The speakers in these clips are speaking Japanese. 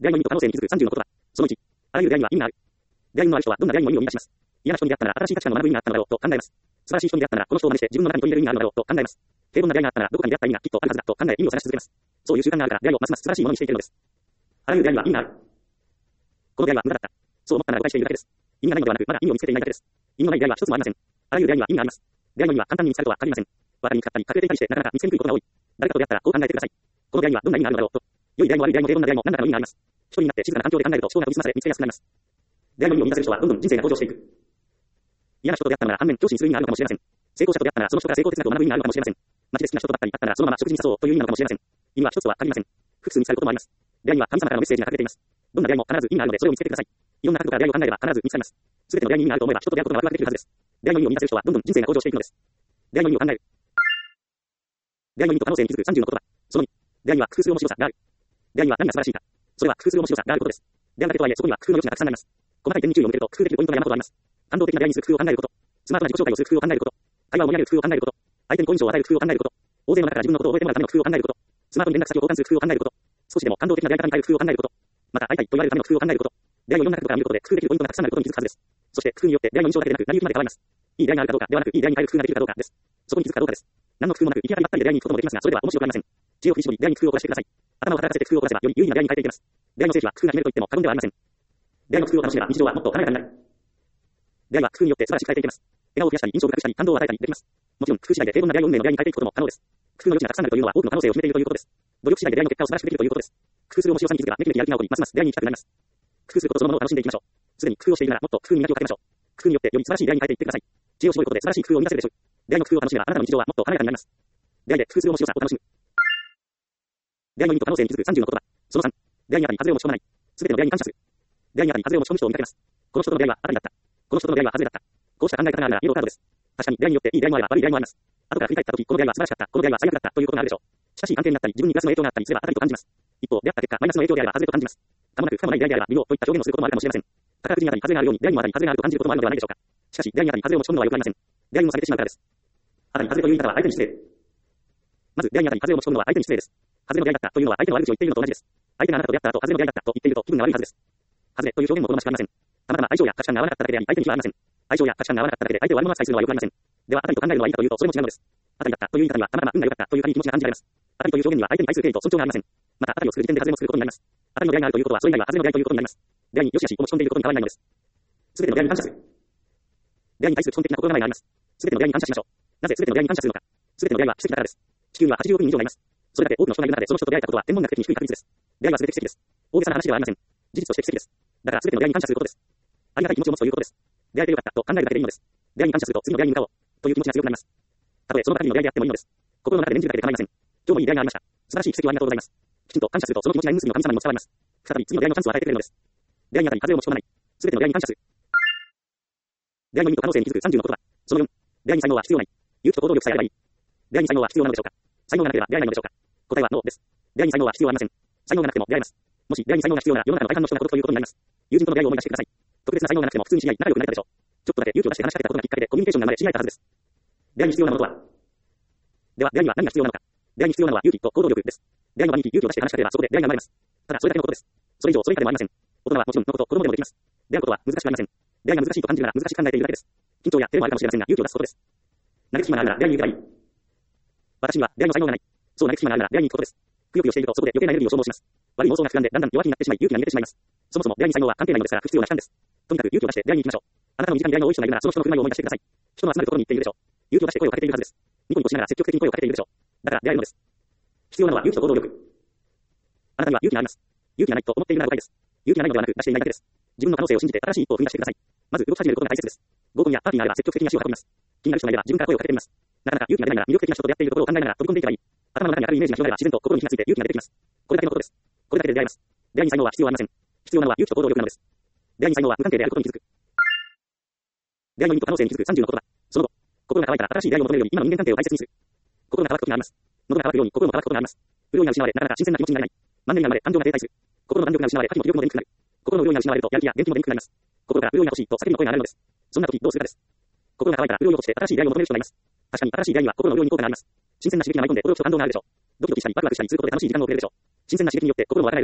出会いの意味と可能性に気づく30の言葉。その1、あらゆる出会いには意味がある。出会いのある人はどんな出会いも意味を生み出します。嫌な人に出会ったなら新しい価値観を学ぶ意味があったのだろうと考えます。素晴らしい人に出会ったならこの人を真似して自分の中に取り入れる意味があるのだろうと考えます。平凡な出会いがあったならどこかに出会った意味がきっとあるはずだと考え意味を探し続けます。そういう習慣があるから出会いをますます素晴らしいものにしていけるのです。あらゆる出会いには意味がある。この出会いは無駄だった。そう思ったなら誤解しているだけです。意味がないのではなく、まだ意味を見つけていないだけです。意味のない出会いは一つもありません。あらゆる出会いには意味があります。出会いの意味は簡単に見つかるとは限りません。わかりにくかったり隠れていたりしてなかなか見つけにくいことが多い。誰かと出会ったらこう考えてください。この出会いにはどんな意味があるのだろうと。良い出会いも悪い出会いも平凡な出会いも何らかの意味があります。一人になって静かな環境で考えると思考が研ぎ澄まされ見つけやすくなります。出会いの意味を見出せる人はどんどん人生が向上していく。嫌な人と出会ったのなら反面上心する意味があるのかもしれません。成功者と出会ったならその人から成功哲学を学ぶ意味があるのかもしれません。街で好きな人とばっかりだったならそのまま食事に誘おうという意味なのかもしれません。意味は一つとは限りません。複数見つかることもあります。出会いには神様からのメッセージが隠れています。どんな出会いも必ず意味があるのでそれを見つけてください。いろんな角度から出会いを考えれば必ず見つかります。すべての出会いに意味があると思えば人と出会うことがワクワクできるはずです。出会いの意味を見出せる人はどんどん人生が向上していくのです。出会いの意味を考える。出会いの意味と可能性に気づく30の言葉。その2、出会いには工夫する面白さがある。出会いには何が素晴らしいか。それは工夫する面白さがあることです。出会うだけとはいえそこには工夫の余地がたくさんあります。細かい点に注意を向けると工夫できるポイントが山ほどあります。感動的な出会いにする工夫を考えること。スマートな自己紹介をする工夫を考えること。会話を盛り上げる工夫を考えること。相手に好印象を与える工夫を考えること。大勢の中から自分のことを覚えてもらうための工夫を考えること。スマートに連絡先を交換する工夫を考えること。少しでも感動的な出会い方に変える工夫を考えること。また会いたいと言われるための工夫を考えること。出会いをいろんな角度から見ることで工夫できるポイントがたくさんあることに気づくはずです。そして工夫によって出会いの印象だけでなく成り行きまで変わります。いい出会いがあるかどうかではなくいい出会いに変える工夫ができるかどうかです。そこに気づくかどうかです。何の工夫もなくいきなりばったりで出会いに行くこともできますがそれでは面白くありません。知恵を振り絞り出会いに工夫を凝らしてください。頭を働かせて工夫を凝らせばより有意義な出会いに変えていけます。出会いの聖地は工夫が決めると言っても過言ではありません。出会いの工夫を楽しめば日常はもっと華やかになる。出会いは工夫によって素晴らしく変えていけます。笑顔を増やしたり印象を深くしたり感動を与えたりできます。もちろん工夫次第で平凡な出会いを運命の出会いに変えていくことも可能です。工夫の余地がたくさんあるというのは多くの可能性を秘めているということです。努力次第で出会いの結果を素晴らしくできるということです。工夫する面白さに気づけばめきめきやる気が起こりますます出会いに行きたくなります。工夫することそのものを楽しんでいきましょう。すでに工夫をしているならもっと工夫に磨きをかけましょう。工夫によってより素晴らしい出会いに変えていってください。知恵を絞ることで素晴らしい工夫を生み出せるでしょう。出会いの工夫を楽しめばあなたの日常はもっと華やかになります。出会いで工夫する面白さを楽しむ。出会いの意味と可能性に気づく30の言葉。その3、出会いにあたり外れを持ち込まない。すべての出会いに感謝する。出会いにあたり外れを持ち込む人を見かけます。この人との出会いは当たりだった。この人との出会いは外れだった。こうした考え方があるならイエローカードです。確かに出会いによっていい出会いもあれば悪い出会いもあります。後から振り返った時この出会いは素晴らしかった、この出会いは最悪だったということがあるでしょう。しかし関係になったり自分にプラスの影響があったりすれば当たりと感じます。一方出会った結果マイナスの影響であれば外れと感じます。かもなく不可もない出会いであれば見ようといった表現をすることもあるかもしれません。宝くじにあたり外れがあるように出会いにもあたり外れがあると感じることもあるのではないでしょうか。しかし出会いにあたり外れを持ち込むのは良くありません。出会いにもされてしまうからです。あたり外れという言い方は相手に失礼。まず出会いにあたり外れを持ち込むのは相手に失礼です。外れの出会いだったというのは相手の悪口を言っているのと同じです。相手があなたと出会った後外れの出会いだったと言っていると気分が悪いはずです。外れという表現も好ましくありません。たまたま相性や価値観が合わなかっただけであり相手に非はありません。相性や価値観が合わなかっただけで相手を悪者扱いするのは良くありません。では、あたりと考えるのはいいかというと、それも違うのです。あたりだったという言い方には、たまたま運が良かったという気持ちが感じられます。あたりという表現には相手に対する敬意と尊重がありません。また、あたりを作る時点で外れも作ることになります。あたりの出会いがあるということは、それ以外は外れの出会いということになります。出会いに良し悪しを持ち込んでいることに変わらないのです。すべての出会いに感謝する。出会いに対する基本的な心構えがあります。すべての出会いに感謝しましょう。なぜすべての出会いに感謝するのか。すべての出会いは奇跡だからです。地球には80億人以上がいます。それだけ多くの人がいる中でその人と出会えたことは天文学的に低い確率です。出会いは全て奇跡です。大げさな話ではありません。事実として奇跡です。だからすべての出会いに感謝することです。ありがたい気持ちを持つということです。出会えてよかったと考えるだけでいいのです。出会いに感謝すると次の出会いに向かおうという気持ちが強くなります。たとえその場限りの出会いであってもいいのです。心の中で念じるだけで構いません。今日もいい出会いがありました。素晴らしい奇跡をありがとうございます。きちんと感謝するとその気持ちが縁結びの神様にも伝わります。再び次の出会いのチャンスを与えてくれるのです。出会いにあたり風を持ち込まない。すべての出会いに感謝する。出会いの意味と可能性に気づく30の言葉。その4、出会いに才能は必要ない。勇気と行動力さえあればいい。出会いに才能は必要なのでしょうか。才能がなければ出会えないのでしょうか。答えはノーです。出会いに才能は必要ありません。才能がなくても出会えます。もし出会いに才能が必要なら世の中の大半の人が孤独ということになります。友人との出会いを思い出してください。特別な才能がなくても普通に知り合い仲良くなれたでしょう。ちょっとだけ勇気を出して話しかけたことがきっかけでコミュニケーションが生まれ知り合えたはずです。出会いに必要なものとは。では出会いには何が必要なのか。出会いに必要なのは勇気と行動力です。出会いの場に勇気を出して話しかければそこで出会いが生まれます。ただそれだけのことです。それ以上それ以下でもありません。大人はもちろんのこと子供でもできます。出会うことは難しくありません。出会いが難しいと感じるなら難しく考えているだけです。緊張や照れもあるかもしれませんが勇気を出すことです。嘆く暇があるなら出会いに行けばいい。私には出会いの才能がない。そう嘆く暇があるなら出会いに行くことです。くよくよしているとそこで余計なエネルギーを消耗します。悪い妄想が膨らんでだんだん弱気になってしまい勇気が逃げてしまいます。そもそも出会いに才能は関係ないのですから不必要な期間です。とにかく勇気を出して出会いに行きましょう。あなたの身近に出会いの多い人がいるならその人の振る舞いを思い出してください。人の集まるところに行っているでしょう。勇気を出して声をかけているはずです。ニコニコしながら積極的に声をかけているでしょう。だから出会えるのです。必要なのは勇気と行動力。あなたには勇気があります。勇気がないと思っているなら誤解です。勇気がないのではなく出していないだけです。自分の可能性を信じて新しい一歩を踏み出してください。まず動き始めることが大切です。合コンやパーティーがあれば積極的に足を運びます。気になる人がいれば自分から声をかけてみます。なかなか勇気が出ないなら魅力的な人と出会っているところを考えながら飛び込んでいけばいい。頭の中に明るいイメージが広がれば自然と心に火がついて勇気が出てきます。これだけのことです。これだけで出会えます。出会いに才能は必要ありません。必要なのは勇気と行動力なのです。出会いに才能は無関係であることに気づく。出会いの意味と可能性に気づく30の言葉。その後、心が乾いたら新しい出会いを求めるように今の人間関係を大切にする。心が乾く時があります。喉が乾くように心も乾くことがあります。潤いが失われなかなか新鮮な気持ちになれない。マンネリが生まれ感情が停滞する。心の弾力が失われ、火も気力も出にくくなる。心の潤いが失われるとやる気や元気も出にくくなります。心から潤いが欲しいと叫びの声が上がるのです。そんな時どうするかです。心が乾いたら潤いを落として新しい出会いを求める人がいます。確かに新しい出会いには心の潤いに効果があります。新鮮な刺激が舞い込んで驚きと感動があるでしょう。ドキドキしたりワクワクしたりすることで楽しい時間をくれるでしょう。新鮮な刺激によって心も若返るでしょう。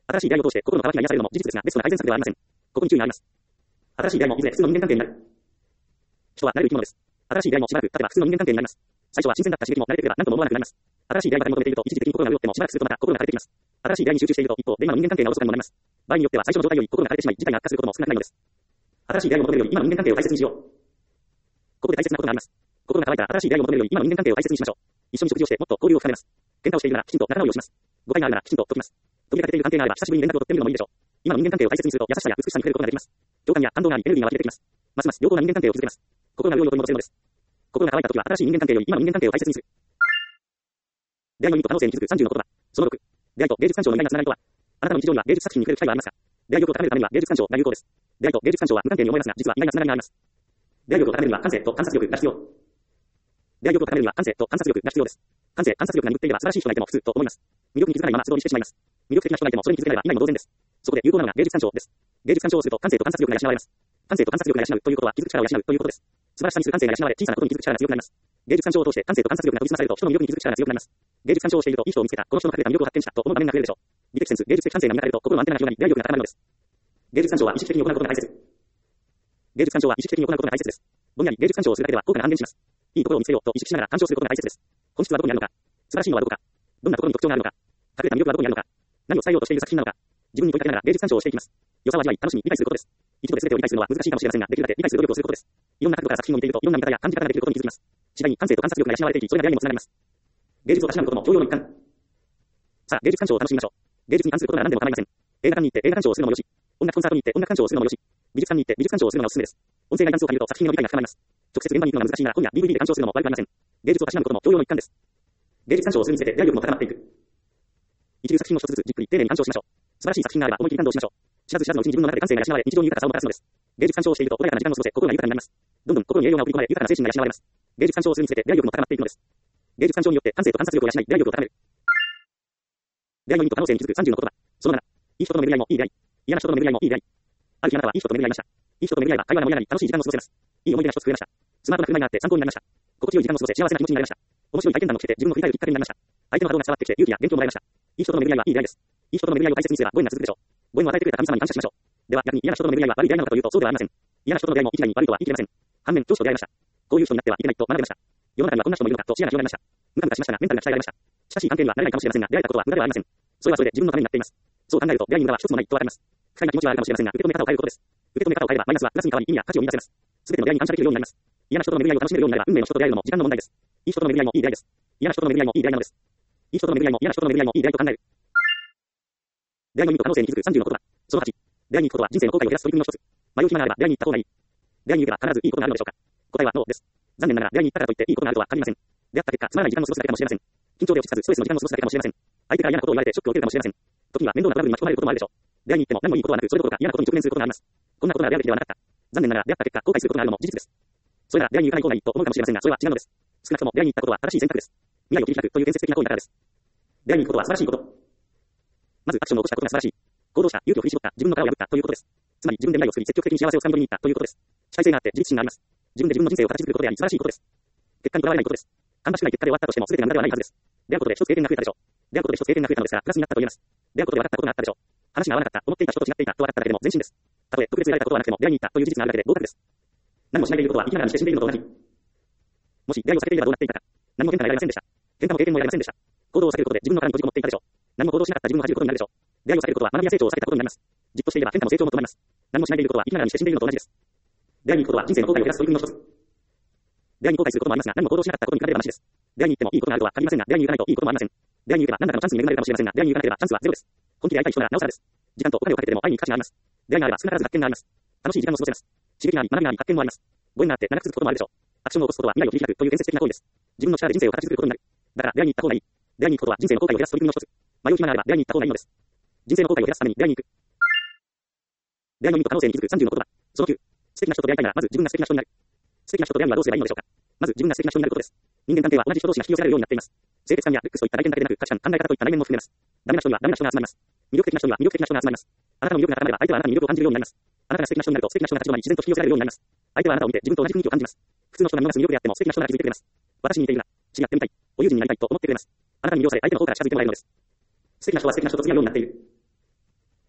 新しい出会いを通して心の渇きが癒されるのも事実ですが、ベストな改善策ではありません。ここに注意があります。新しい出会いもいずれ普通の人間関係になる。人は慣れる生き物です。新しい出会いもしばらく経てば普通の人間関係になります。最初は新鮮だった刺激も慣れてくれば何とも思わなくなります。新しい出会いが求めていると一時的に心が潤ってもしばらくするとまた心が枯れてきます。新しい出会いに集中していると一方で今の人間関係がおろそかにもなります。場合によっては最初の状態より心が枯れてしまい事態が悪化することも少なくないのです。新しい出会いを求めるより今の人間関係を大切にしよう。ここで大切なことがあります。心が乾いたら新しい出会いを求めるより今の人間関係を大切にしましょう。一緒に食事をしてもっと交流を深めます。喧嘩をしているならきちんと仲直りをします。誤解があるならきちんと解きます。飛びかけている関係があれば久しぶりに連絡を取ってみるのもいいでしょう。今の人間関係を大切にすると優しさや美しさに触れることができます。共感や感動がありエネルギーが湧き出てきます。ますます良好な人間関係を築けます。心が潤いを取り戻せるのです。心が乾いた時は新しい人間関係より今の人間関係を大切にする。出会いの意味と可能性に気づく30の言葉。その6。出会いと芸術鑑賞の意外なつながりとは。あなたの日常には芸術作品に触れる機会はありますか？出会い力を高めるためには芸術鑑賞が有効です。出会いと芸術鑑賞は無関係に思えますが、実は意外なつながりがあります。出会い力を高めるには感性と観察力が必要。出会い力を高めるには感性と観察力が必要です。感性、観察力が鈍っていれば素晴らしい人がいても普通と思います。魅力に気づかないまま素通りしてしまいます。魅力的な人がいてもそれに気づかれば意外も同然です。そこで有効なのが芸術鑑賞です。芸術鑑賞をすると感性と観察力が養われます。感性と観察力が養うということは気づく力を養うということです。素晴らしさにする感性が養われ小さなことに気づく力が強くなります。芸術鑑賞を通して感性と観察力が研ぎ澄まされると人の魅力に気づく力が強くなります。芸術鑑賞をしているといい人を見つけた、この人の隠れた魅力を発見したと思う場面が増えるでしょう。美的センス、芸術的感性が磨かれると心のアンテナが広がり、出会い力が高まるのです。芸術鑑賞は意識的に行うことが大切。芸術鑑賞は意識的に行うことが大切です。ぼんやり芸術鑑賞をするだけでは効果が半減します。いいところを見つけようと意識しながら鑑賞することが大切です。本質はどこにあるのか、素晴らしいのはどこか、どんなところに特徴があるのか、隠れた魅力はどこにあるのか、何を伝えようとしている作品なのか、自分に問いかけながら芸術鑑賞をしていきます。良さを味わい、楽しみ、理解することです。一度で全てを理解するのは難しいかもしれませんが、できるだけ理解する努力をすることです。いろんな角度から作品を見ていると、いろんな見方や感じ方ができることに気づきます。次第に感性と観察力が養われていき、それが出会いにもつながります。芸術をたしなむことも教養の一環。さあ、芸術鑑賞を楽しみましょう。芸術に関することなら何でも構いません。映画館に行って映画鑑賞をするのもよし、音楽コンサートに行って音楽鑑賞をするのもよし、美術館に行って美術鑑賞をするのがおすすめです。音声ガイダンスを借りると作品の理解が深まります。直接現場に行くのが難しいなら本や DVD で鑑賞するのも悪くありません。芸術をたしなむことも教養の一環です。芸術鑑賞をするにつれて出会い力も高まっていく。一流作品を一つずつじっくり丁寧に鑑賞しましょう。素晴らしい作品があれば思い切り感動しましょう。知らず知らずのうちに自分の中で感性が養われ、日常に豊かさをもたらすのです。芸術鑑賞をしていると穏やかな時間を過ごせ、心が豊かになります。どんどん心に栄養が送り込まれ、豊かな精神が養われます。芸術鑑賞をするにつれて出会い力も高まっていくのです。芸術鑑賞によって感性と観察力を養い、出会い力を高める。出会いの意味と可能性に気づく30の言葉。その7。いい人との巡り合いもいい出会い。嫌な人との巡り合いもいい出会い。ある日あなたはいい人と巡り合いました。いい人と巡り合いは会話が盛り上がり、楽しい時間を過ごせます。いい思い出が一つ増えました。スマートな車になって参考になりました。心地よい時間を過ごせ、幸せな気持ちになりました。面白い体験談を聞けて自分の振り返るきっかけになりました。相手の波動が伝わってきて勇気や元気をもらいました。いい人との巡り合いはいい出会いです。いい人との巡り合いを大切にすればご縁が続くでしょう。ご縁を与えてくれた神様に感謝しましょう。では逆に嫌な人との巡り合いは悪い出会いなのかというとそうではありません。嫌な人との出会いも一概に悪いとは言い切れません。反面上司と出会いました。こういう人になってはいけないと学びました。世の中にはこんな人もいるのかと視野が広がりました。ムカムカしましたがメンタルが鍛えられました。しかし関係にはなれないかもしれませんが出会えたことは無駄ではありません。それはそれで自分のためになっています。そう考えると出会いに無駄は一つもないとわかります。不快な気持ちはあるかもしれませんが受け止め方を変えることです。受け止め方を変えればマイナスはプラスに変わり意味や価値を見出せます。すべての出会いに感謝できるようになります。嫌な人との巡り合いを楽しめるようになれば運命の人と出会えるのも時間の問題です。いい人との巡り合いもいい出会いです。嫌な人との巡り合いもいい出会いなのです。いい人との巡り合いも嫌な人との巡り合いもいい出会いと考える。出会いの意味と可能性に気づく30の言葉。その8。出会いに行くことは人生の後悔を減らす取り組みの一つ。迷う暇があれば出会いに行った方がいい。出会いに行けば必ずいいことがあるのでしょうか。答えはノーです。残念ながら出会いに行ったからといっていいことがあるとは限りません。出会った結果つまらない時間を過ごすだけかもしれません。緊張で落ち着かずストレスの時間を過ごすだけかもしれません。相手から嫌なことを言われてショックを受けるかもしれません。時には面倒なトラブルに巻き込まれることもあるでしょう。出会いに行っても何もいいことはなくそれどころか嫌なことに直面することがあります。こんなことなら出会うべきではなかった。残念ながら出会った結果後悔することがあるのも事実です。それなら出会いに行かない方がいいと思うかもしれませんがそれは違うのです。少なくとも出会いに行ったことは正しい選択です。未来を切り開くという建設的な行為だからです。出会いに行くことは素晴らしいこと。まずアクションを起こしたことが素晴らしい。行動した、勇気を振り絞った、自分の殻を破ったということです。つまり自分で未来を作り積極的に幸せを掴み取りに行ったということです。主体性があって自立心があります。自分で自分の人生を形作ることであり素晴らしいことです。結果にとらわれないことです。芳しくない結果で終わったとしても全てが無駄ではないはずです。出会うことで一つ経験が増えたでしょう。出会うことで一つ経験が増えたのですがプラスになったと言えます。出会うことで分かったことがあったでしょう。話が合わなかった、思っていた人と違っていたと分かっただけでも前進です。たとえ特別得られたことはなくても出会いに行ったという事実があるだけで合格です。何もしないでいることは生きながらにして死んでいるのと同じ。もし出会いを避けていればどうなっていたか。何も変化が得られませんでした。変化も経験も得られませんでした。行動を避けることで自分の殻に閉じこもっていたでしょう。何も行動しなかった自分を恥じることになるでしょう。出会いを避けることは学びや成長を避けたことになります。じっとしていれば変化も成長も止まります。何もしないでいることは生きながらにして死んでいるのと同じです。出会いに行くことは人生の後悔を減らす取り組みの一つ。出会いに後悔することもありますが何も行動しなかったことに比べればマシです。出会いに行ってもいいことがあるとは限りませんが出会いに行かないといいこともありません。出会いに行けば何らかのチャンスに恵まれるかもしれませんが出会いに行かなければチャンスはゼロです。本気で会いたい人ならなおさらです。時間とお金をかけてでも会いに行く価値があります。出会いがあれば少なからず発見があります。楽しい時間を過ごせます。刺激があり学びがあり発見もあります。ご縁があって長く続くこともあるでしょう。アクションを起こすことは未来を切り開くという建設的な行為です。自分の力で人生を形作ることになる。だから出会いに行った方がいい。出会いに行くことは人生の後悔を減らす取り組みの一つ。迷う暇があれば出会いに行った方がいいのです。人生の後悔を減らすために出会いに行く。出会いの意味と可能性に気づく30の言葉。その9。素敵な人と出会いたいならまず自分が素敵な人になる。素敵な人と出会うにはどうすればいいのでしょうか。まず自分が素敵な人になることです。人間関係は同じ人同士が引き寄せられるようになっています。清潔感やルックスといった外見だけでなく価値観、考え方といった内面も含めます。ダメな人にはダメな人が集まります。魅力的な人には魅力的な人が集まります。あなたの魅力が高まれば相手はあなたに魅力を感じるようになります。あなたが素敵な人になると素敵な人が立ち止まり自然と引き寄せられるようになります。相手はあなたを見て自分と同じ雰囲気を感じます。普通の人が見逃す魅力であっても素敵な人なら気づいてくれます。私に似ているな。知り合ってみたい。お友人になりたいと思ってくれます。あなたに魅了され相手の方から近づいてもらえるのです。素敵な人は素敵な人と付き合うようになっている。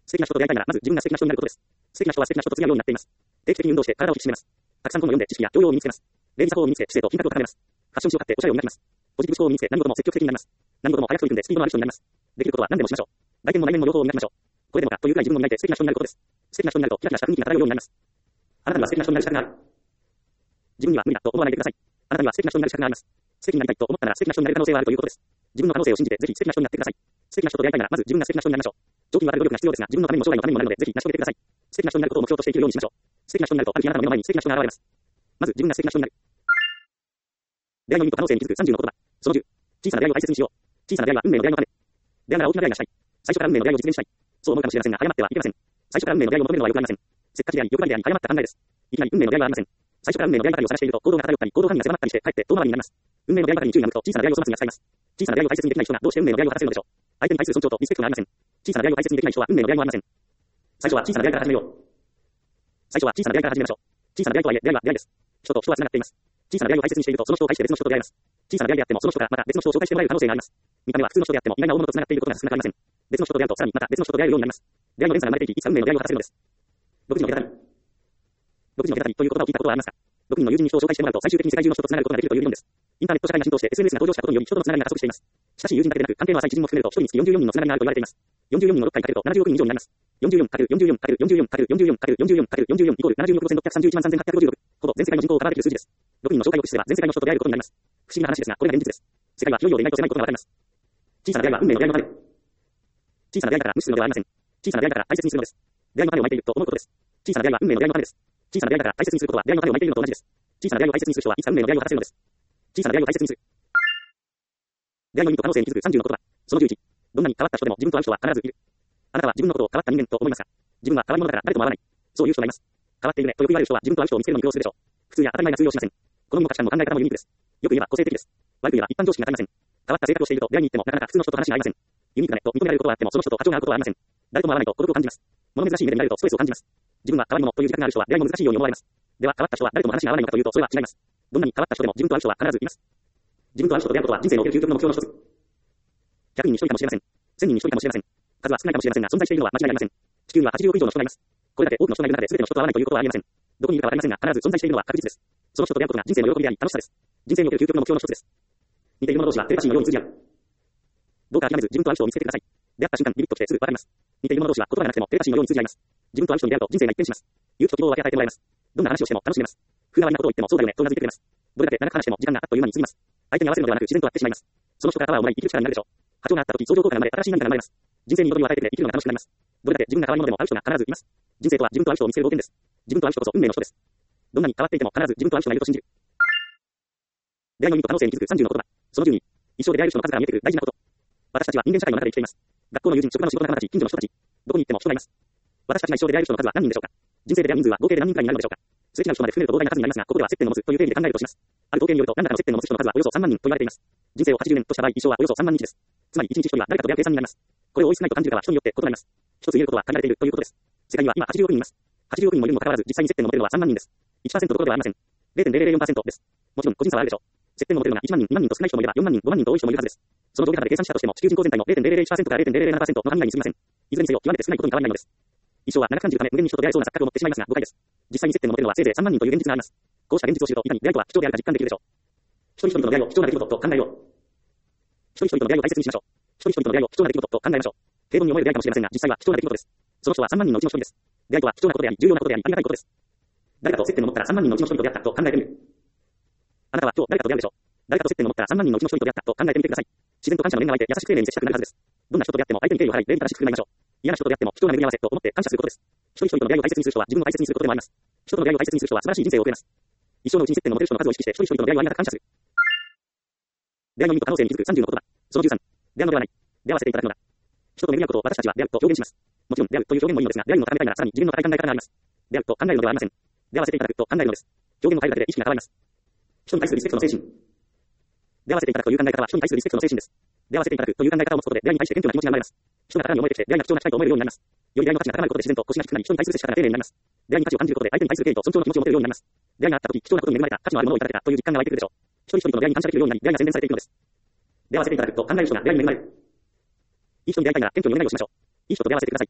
素敵な人と出会いたいなら、まず自分が素敵な人になることです。素敵な人は素敵な人と付き合うようになっています。定期的に運動して体を引き締めます。たくさん本を読んで知識や教養を身につけます。礼儀作法を身につけ、姿勢と品格を高めます。ファッション誌を買っておしゃれを磨きます。ポジティブ思考を身につけ、何事も積極的になります。何事も早く取り組んでスピードのある人になります。できることは何でもしましょう。外見も内面も両方を磨きましょう。これでもかというくらい自分を磨いて素敵な人になることです。素敵な人になるとキラキラした雰囲気が漂うようになります。あなたには素敵な人になる資格がある。自分には無理だと思わないでください。あなたには素敵な人になる資格があります。素敵になりたいと思ったなら素敵な人になる可能性はあるということです。自分の可能性を信じてぜひ素敵な人になってください。素敵な人と出会いたいならまず自分が素敵な人になりましょう。長期にわたる努力が必要ですが、自分のためにも将来のためにもなるのでぜひ成し遂げてください。素敵な人になることを目標として生きるようにしましょう。素敵な人になるとある日あなたの目の前に素敵な人が現れます。まず自分が素敵な人になる。出会いの意味と可能性に気づく30の言葉。その10。小さな出会いを大切にしよう。小さな出会いは運命の出会いのため。出会いなら大きな出会いがしたい。最初から運命の出会いを実現したい。そう思うかもしれませんが、誤ってはいけません。最初から運命の出会いを求めるのは良くありません。せっかちであり、欲張りであり、誤った考えです。いきなり運命の出会いはありません。最初から運命の出会いばかりを探していると、行動が偏ったり、行動範囲が狭まったりして、かえって遠回りになります。運命の出会いばかりに注意が向くと、小さな出会いを粗末に扱います。小さな出会いを大切にできない人がどうして運命の出会いを果たせるのでしょう。相手に対する尊重とリスペクトがありません。小さな出会いを大切にできない人は運命の出会いもありません。最初は小さな出会いから始めよう。最初は小さな出会いから始めましょう。小さな出会いとはいえ、出会いは出会いです。人と人は繋がっています。小さな出会いを大切にしていると、その人を介して別の人と出会います。小さな出会いであっても、その人からまた別の人を紹介してもらえる可能性があります。見た目は普通の人であっても、意外な大物と繋がっていることが少なくありません。別の人と出会うと、さらにまた別の人と出会えるようになります。出会いの連鎖が生まれていき、いつか運命の出会いを果たせるのです。独自の隔たり。独自の隔たりという言葉を聞いたことはありますか。6人の友人に人を紹介してもらうと、最終的に世界中の人と繋がることができるという理論です。インターネット社会が浸透して SNS が登場したことにより、人との繋がりが加速しています。親しい友人だけでなく、関係の浅い知人も含めると、1人につき44人の繋がりがあると言われています。44人の6回かけると70億人以上になります。44×44×44×44×44 イコール76億631万3856。ほぼ全世界の人口をカバーできる数字です。6人の紹介を駆使すれば全世界の人と出会えることになります。不思議な話ですが、これが現実です。世界は広いようで意外と狭いことがわかります。小さな出会いは運命の出会いのため。小さな出会いだから無視するのではありません。小さな出会いだから大切にするのです。出会いの種をまいていると思うことです。小さな出会いは運命の出会いのためです。小さな出会いだから大切にすることは出会いの種をまいているのと同じです。小さな出会いを大切にする人はいつか運命の出会いを果たせるのです。小さな出会いを大切にする。出会いの意味と可能性に気づく30の言葉。その11。どんなに変わった人でも自分と合う人は必ずいる。あなたは自分のことを変わった人間と思いますか。自分は変わり者だから誰とも合わない。そういう人がいます。変わっているねとよく言われる人は自分と合う人を見つけるのに苦労するでしょう。普通や当たり前が通用しません。好みも価値観も考え方もユニークです。よく言えば個性的です。悪く言えば一般常識が足りません。変わった性格をしていると出会いに行ってもなかなか普通の人と話が合いません。ユニークだねと認められることはあってもその人と波長が合うことはありません。誰とも合わないと孤独を感じます。物珍しい目で見られるとストレスを感じます。自分は変わり者という自覚がある人は出会いも難しいように思われます。では変わった人は誰とも話が合わないのかというとそれは違います。どんなに変わった人でも自分と合う人は必ずいます。自分と合う人と出会うことは人生における究極の目標の一つ。100人に1人かもしれません。1000人に1人かもしれません。数は少ないかもしれませんが存在しているのは間違いありません。地球には80億以上の人がいます。これだけ多くの人がいる中で全ての人と合わないということはありません。どこにいるかわかりませんが必ず存在しているのは確実です。その人と出会うことが人生の喜びであり楽しさです。人生における究極の目標の一つです。似ている者同士はテレパシーのように通じ合う。どうか諦めず自分と合う人を見つけてください。出会った瞬間ビビッとしてすぐわかります。似ている者同士は言葉がなくてもテレパシーのように通じ合います。自分と合う人に出会うと人生が一変します。勇気と希望を分け与えてもらいます。どんな話をしても楽しめます。風変わりなことを言ってもそうだよねと頷いてくれます。どれだけ長く話しても時間があっという間に過ぎます。相手に合わせるのではなく自然と合ってしまいます。その人からパワーをもらい生きる力になるでしょう。波長があった時相乗効果が生まれ新しい何かが生まれます。人生に彩りを与えてくれ生きるのが楽しくなります。どれだけ自分が変わり者でも合う人が必ずいます。人生とは自分と合う人を見つける冒険です。自分と合う人こそ運命の人です。どんなに変わっていても必ず自分と合う人がいると信じる。出会いの意味と可能性に気づく30の言葉。その12。一生で出会える人の数から見えてくる大事なこと。私たちは人間社会の中で生きています。学校の友人、職場の仕事仲間たち、近所の人たち。どこに行っても人がいます。私たちが一生で出会える人の数は何人でしょうか。人生で出会う人数は合計で何人くらいになるのでしょうか。すれ違う人まで含めると膨大な数になりますが、ここでは接点の持つという定義で考えるとします。ある統計によると何らかの接点の持つ人の数はおよそ3万人と言われています。人生を80年とした場合、一生はおよそ3万日です。つまり1日1人は誰かと出会う計算になります。これを多い少ないと感じるかは人によって異なります。一つ言えることは限られているということです。世界には今80億人います。80億人もいるにもかかわらず、実際に接点の持てるのは3万人です。1% どころではありません。0.0004% です。もちろん個人差はあるでしょう。接点の持てるのが1万人、2万人と少ない人もいれば4万人、5万人と多い人もいるはずです。その上下幅で計算したとしても地球人口全体の 0.001% から 0.007% の範囲内に過ぎません。いずれにせよ極めて少ないことに変わらないのです。一生は長く感じるため無限に人と出会えそうな錯覚を持ってしまいますが誤解です。実際に接点の持てるのはせいぜい3万人という現実があります。こうした現実を知るといかに出会いとは貴重であるか実感できるでしょう。一人一人との出会いを貴重な出来事と考えよう。一人一人との出会いを大切にしましょう。一人一人との出会いを貴重な出来事と考えましょう。平凡に思える出会いかもしれませんが実際は貴重な出来事です。その人は3万人のうちの一人です。出会いとは貴重なことであり重要なことでありありがたいことです。誰かと接点の持ったら3万人のうちの一人と出会ったと考えてみる。あなたは今日誰かと出会うでしょう。誰かと接点の持ったら3万人のうちの一人と出会ったと考えてみてください。自然と感謝の念が湧いて優しく丁寧に接したくなるはずです。どんな人と出会っても相手に敬意を払い礼儀正しく振る舞いましょう。嫌な人と出会っても貴重な巡り合わせと思って感謝することです。一人一人との出会いを大切にする人は自分を大切にすることでもあります。人との出会いを大切にする人は素晴らしい人生を送れます。一生のうちに接点の持てる人の数を意識して一人一人との出会いをありがたく感謝する。出会いの意味と可能性に気づく30の言葉。その13。出会うのではない。出会わせていただくのだ。人と巡り合うことを私たちは出会うと表現します。もちろん出会うという表現もいいのですが、出会いの高めたいならさらに次元の高い考え方があります。出会うと考えるのではありません。出会わせていただくと考えるのです。表現を変えるだけで意識が変わります。人に対するリスペクトの精神。出会わせていただくという考え方は人に対するリスペクトの精神です。出会わせていただくという考え方を持つことで出会いに対して謙虚な気持ちが生まれます。人が高みに思えてきて出会いが貴重な機会と思えるようになります。より出会いの価値が高まることで自然と腰が低くなり人に対する接し方が丁寧になります。出会いに価値を感じることで相手に対する敬意と尊重の気持ちを持てるようになります。出会いがあった時貴重なことに恵まれた価値のあるものをいただけたという実感が湧いてくるでしょう。一人一人との出会いに感謝できるようになり出会いが洗練されていくのです。出会わせていただくと考える人が出会いに恵まれる。いい人に出会いたいなら謙虚にお願いをしましょう。いい人と出会わせてくださいと。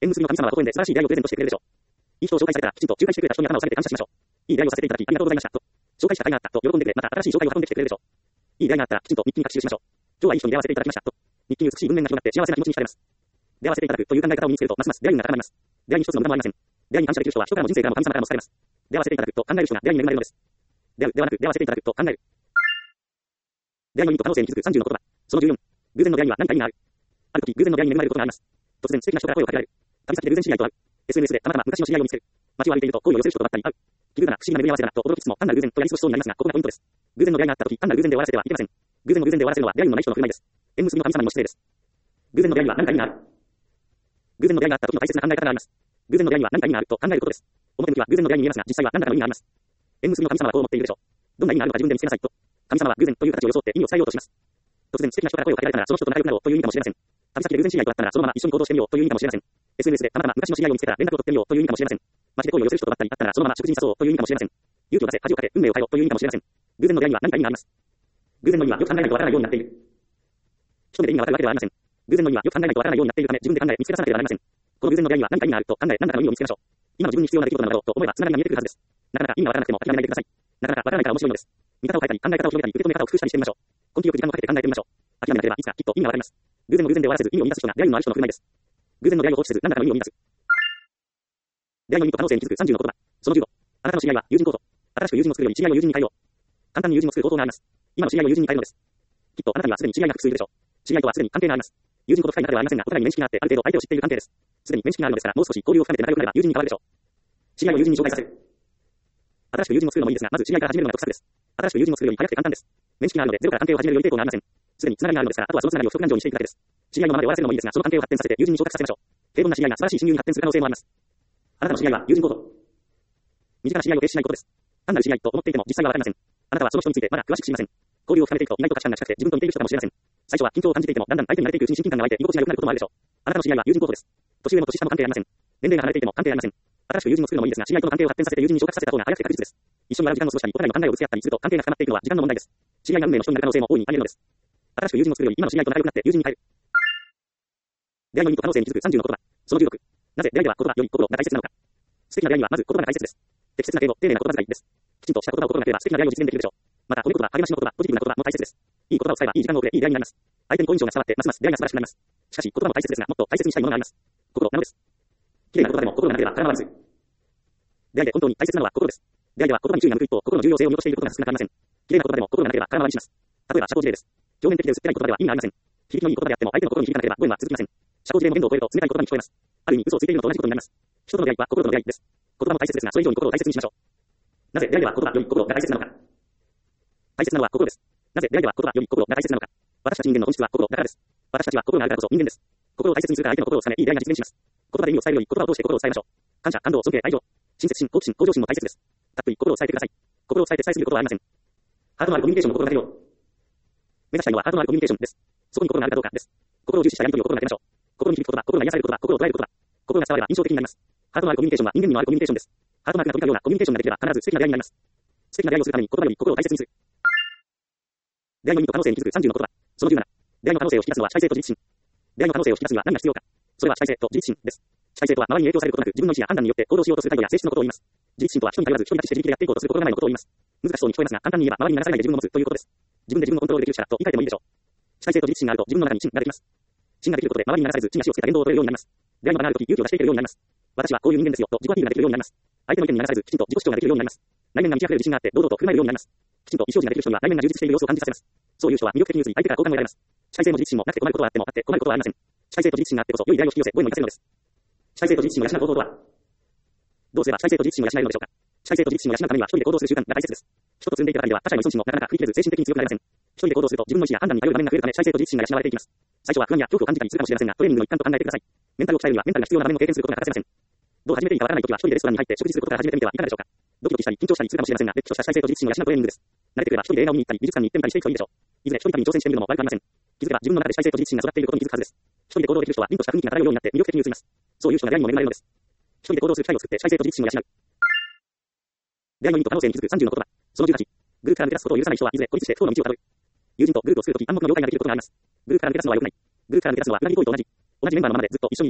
縁結びの神様は微笑んで素晴らしい出会いをプレゼントしてくれるでしょう。いい人を紹介されたらきちんと仲介してくれた人に頭を下げて感謝しましょう。いい出会いをさせていただきありがとうございましたと。紹介した甲斐があったと喜んでくれ、また新しい紹介を運んできてくれるでしょう。いい出会いがあったらきちんと日記に学習しましょう。今日はいい人に出会わせていただきましたと。日記に美しい文面が広がって幸せな気持ちに浸れます。出会わせていただくという考え方を身につけるとますます出会いが高まります。出会いに一つの無駄もありません。出会いに感謝できる人は人からも人生からも神様からも好かれます。出会わせていただくと考える人が出会いに恵まれるのです。出会うではなく出会わせていただくと考える。出会いの意味と可能性に気づく30の言葉。その14。偶然の出会いには何か意味がある。ある時偶然の出会いに恵まれることがあります。突然素敵な人から声をかけられる。旅先で偶然知り合いと会う。SNS でたまたま昔の知り合いを見つける。街を歩いていると声を寄せる人とばったり会う。奇妙な不思議な巡り合わせだなと驚きつつも単なる偶然とやり過ごしそうになりますが、ここがポイントです。偶然の出会いがあった時単なる偶然で終わらせてはいけません。偶然の偶然で終わらせるのは出会いのない人の振る舞いです。縁結びの神様にも失礼です。偶然の出会いには何か意味がある。偶然の出会いがあった時の大切な考え方があります。偶然の出会いには何か意味があると考えることです。表向きは偶然の出会いに見えますが、実際は何らかの意味があります。縁結びの神様はこう思っているでしょう。どんな意味があるのか自分で見つけなさいと。神様は偶然という形を装って意味を伝えようとします。突然素敵な人から声をかけられたらその人と仲良くなろうという意味かもしれません。旅先で偶然知り合いと会ったらそのまま一緒に行動してみようという意味かもしれません。SNS でたまたま昔の知り合いを見つけたら連絡を取ってみようという意味かもしれません。街で声を寄せる人とばったり会ったらそのまま食事に誘おうという意味かもしれません。勇気を出せ、恥をかけ、運命を変えようという意味かもしれません。偶然の出会いには何か意味があります。偶然の意味はよく考えないとわからないようになっている。一目で意味がわかるわけではありません。偶然の意味はよく考えないとわからないようになっているため自分で考え見つけ出さなければなりません。この偶然の出会いには何か意味があると考え何らかの意味を見つけましょう。今の自分に必要な出来事なのだろうと思えばつながりが見えてくるはずです。なかなか意味がわからなくても諦めないでください。なかなかわからないから面白いのです。見方を変えたり考え方を広げたり受け止め方を工夫したりしてみましょう。根気よく時間をかけて考えてみましょう。諦めなければいつかきっと意味がわかります。偶然の偶然で終わらせず意味を見出す人が出会いのある人の振る舞いです。偶然の出会いを放置せず何らかの意味を見出す。出会いの意味と可能性に気づく30の言葉。その15。あなたの知り合いは友人コード。新しく友人を作るより知り合いを友人に変えよう。簡単に友人を作る方法があります。今の知り合いを友人に変えるのです。きっとあなたにはすでに知り合いが複数いるでしょう。知り合いとはすでに関係があります。友人ほど深い仲ではありませんが、お互いに面識があってある程度相手を知っている関係です。すでに面識があるのですから、もう少し交流を深めて仲良くなれば友人に変わるでしょう。知り合いを友人に紹介させる。新しく友人を作るのもいいですが、まず知り合いから始めるのが得策です。新しく友人を作るより早くて簡単です。面識があるのでゼロから関係を始めるより抵抗がありません。すでに繋がりがあるのですから、あとはその繋がりを不極難情にしていくだけです。知り合いのままで終わらせるのもいいですが、その関係を発展させて友人に昇格させましょう。平凡な知り合いが素晴らしい親友に発展する可能性もあります。あなたの知り合いは友人コード。身近な知り合いを停止しないことです。単なる知り合いと思っていても実際はわかりません。あなたはその人についてまだ詳しく知りません。交流を深めていくと意外と価値観が近くて自分と似ている人かもしれません。最初は緊張を感じていてもだんだん相手に慣れていくうちに親近感が湧いて居心地が良くなることもあるでしょう。あなたの知り合いは友人コードです。年上も年下も関係ありません。年齢が離れていても関係ありません。新しく友人を作るのもいいですが、知り合いとの関係を発展させて友人に昇格させた方が早くて確実です。一緒に笑う時間を過ごしたり、お互いの考えをぶつけ合ったりすると関係が深まっていくのは時間の問題です。知り合いが運命の人になる可能性も大いにあり得るのです。新しく友人を作るより今の知り合いと仲良くなって友人に変える。出会いの意味と可能性に気づく30の言葉。その16。なぜ出会いでは言葉より心が大切なのか。素敵な出会いにはまず言葉が大切です。適切な程度、丁寧な言葉遣いです。きちんとした言葉を心がければ素敵な出会いを実現できるでしょう。また褒め言葉、励ましの言葉、ポジティブな言葉も大切です。いい言葉を使えばいい時間をくれ、いい出会いになります。相手に好印象が伝わってますます出会いが素晴らしくなります。しかし言葉も大切ですが、もっと大切にしたいものがあります。心なのです。綺麗な言葉でも心がなければ絡まらず。出会いで本当に大切なのは心です。出会いでは言葉に注意が向く一方、心の重要性を見落としていることが少なくありません。綺麗な言葉でも心がなければ絡まらにします。例えば社交辞令です。表面的で薄っぺらい言葉では意味がありません。響きのいい言葉であっても相手の心に響かなければ語彙は続きません。社交辞令の限度を超えると冷たい言葉に聞こえます。ある意味嘘をついているのと同じことになります。人との出会いは心との出会いです。言葉も大切ですが、それ以上に心を大切にしましょう。なぜ出会いでは言葉より心が大切なのか。大切なのは心です。なぜ出会いでは言葉より心が大切なのか。私たち人間の本質は心だからです。私たちは心があるからこそ人間です。心を大切にするから相手の心を収め、いい出会いが実現します。言葉で意味を伝えるより言葉を通して心を伝えましょう。感謝、感動、尊敬、愛情、親切心、好奇心、向上心も大切です。たっぷり心を伝えてください。心を伝えて伝えすぎることはありません。ハートのあるコミュニケーションを心がけよう。目指したいのはハートのあるコミュニケーションです。そこに心があるかどうかです。心を重視したやりとりを心がけましょう。心に響く言葉、心が癒される言葉、心を捉える言葉、心が伝われば印象的になります。ハートのあるコミュニケーションは人間味のあるコミュニケーションです。ハートマークが飛び交うようなコミュニケーションができれば必ず素敵な出会いになります。素敵な出会いをするために言葉より心を大切にする。出会いの意味と可能性に気づく30の言葉。その17。出会いの可能性を引き出すのは主体性と自立心。出会いの可能性を引き出すには何が必要か。それは主体性と自立心です。主体性とは周りに影響されることなく自分の意思や判断によって行動しようとする態度や性質のことを言います。自立心とは人に頼らず人に立ちして自力でやっていこうとする心構えのことを言います。難しそうに聞こえますが簡単に言えば周りに流されないで自分を持つということです。自分で自分をコントロールできる力と言い換えてもいいでしょう。主体性と自立心があると自分の中に芯ができます。芯ができることで周りに流されず地に足をつけた言動を取れるようになります。出会いの場があるとき勇気を出していけるようになります。私はこういう人間ですよと自己アピールができるようになります。相手の意見に流されずきちんと自己主張ができるようになります。内面が満ち溢れる自信があって堂々と振る舞えるようになります。きちんと意思表示ができる人には内面が充実している様子を感じさせます。そういう人は魅力的に映り相手から好感を得られます。主体性も自立心もなくて困ることはあってもあって困ることはありません。主体性と自立心があってこそ良い出会いを引き寄せ、ご縁を生かせるのです。主体性と自立心を養う方法とは、どうすれば主体性と自立心を養えるのでしょうか。主体性と自立心を養うためには一人で行動する習慣が大切です。人と積んでいただけでは他者への依存心もなかなか振り切れず精神的に強くなりません。一人で行動すると自分の意思や判断に頼る場面が増えるため主体性と自立心が養われていきます。最初は不安や恐怖を感じたりするかもしれませんが、トレーニングの一環と考えてください。メンタルを鍛えるにはメンタルが必要な場面を経験することが欠かせません。どう始めていいかわからないときは一人でレストランに入って食事することから始めてみてはいかがでしょうか。ドキドキしたり緊張したりするかもしれませんが、れっきとした主体性と自立心を養うトレーニングです。慣れてくれば一人で映画を見に行ったり美術館に行ってみたりしていくといいでしょう。いずれ一人旅に挑戦してみるのも悪くありません。気づけば自分の中で主体性と自立心が育っていることに気づくはずです。一人で行動できる人は凛とした雰囲気が漂うようになって魅力的に映ります。そういう人が出会いにも恵まれるのです。一人で行動する機会を作って主体性と自立心を養う。出会いの意味と可能性に気づく30の言葉。その18。グループから抜け出すことを許さない人はいずれ孤立して不幸の道をたどる。友人とグループを作るとき暗黙の了解ができることがあります。グループから抜け出すのは良くない。グループから抜け出すのは裏切り行為と同じ。同じメンバーのままでずっと一緒にいよう。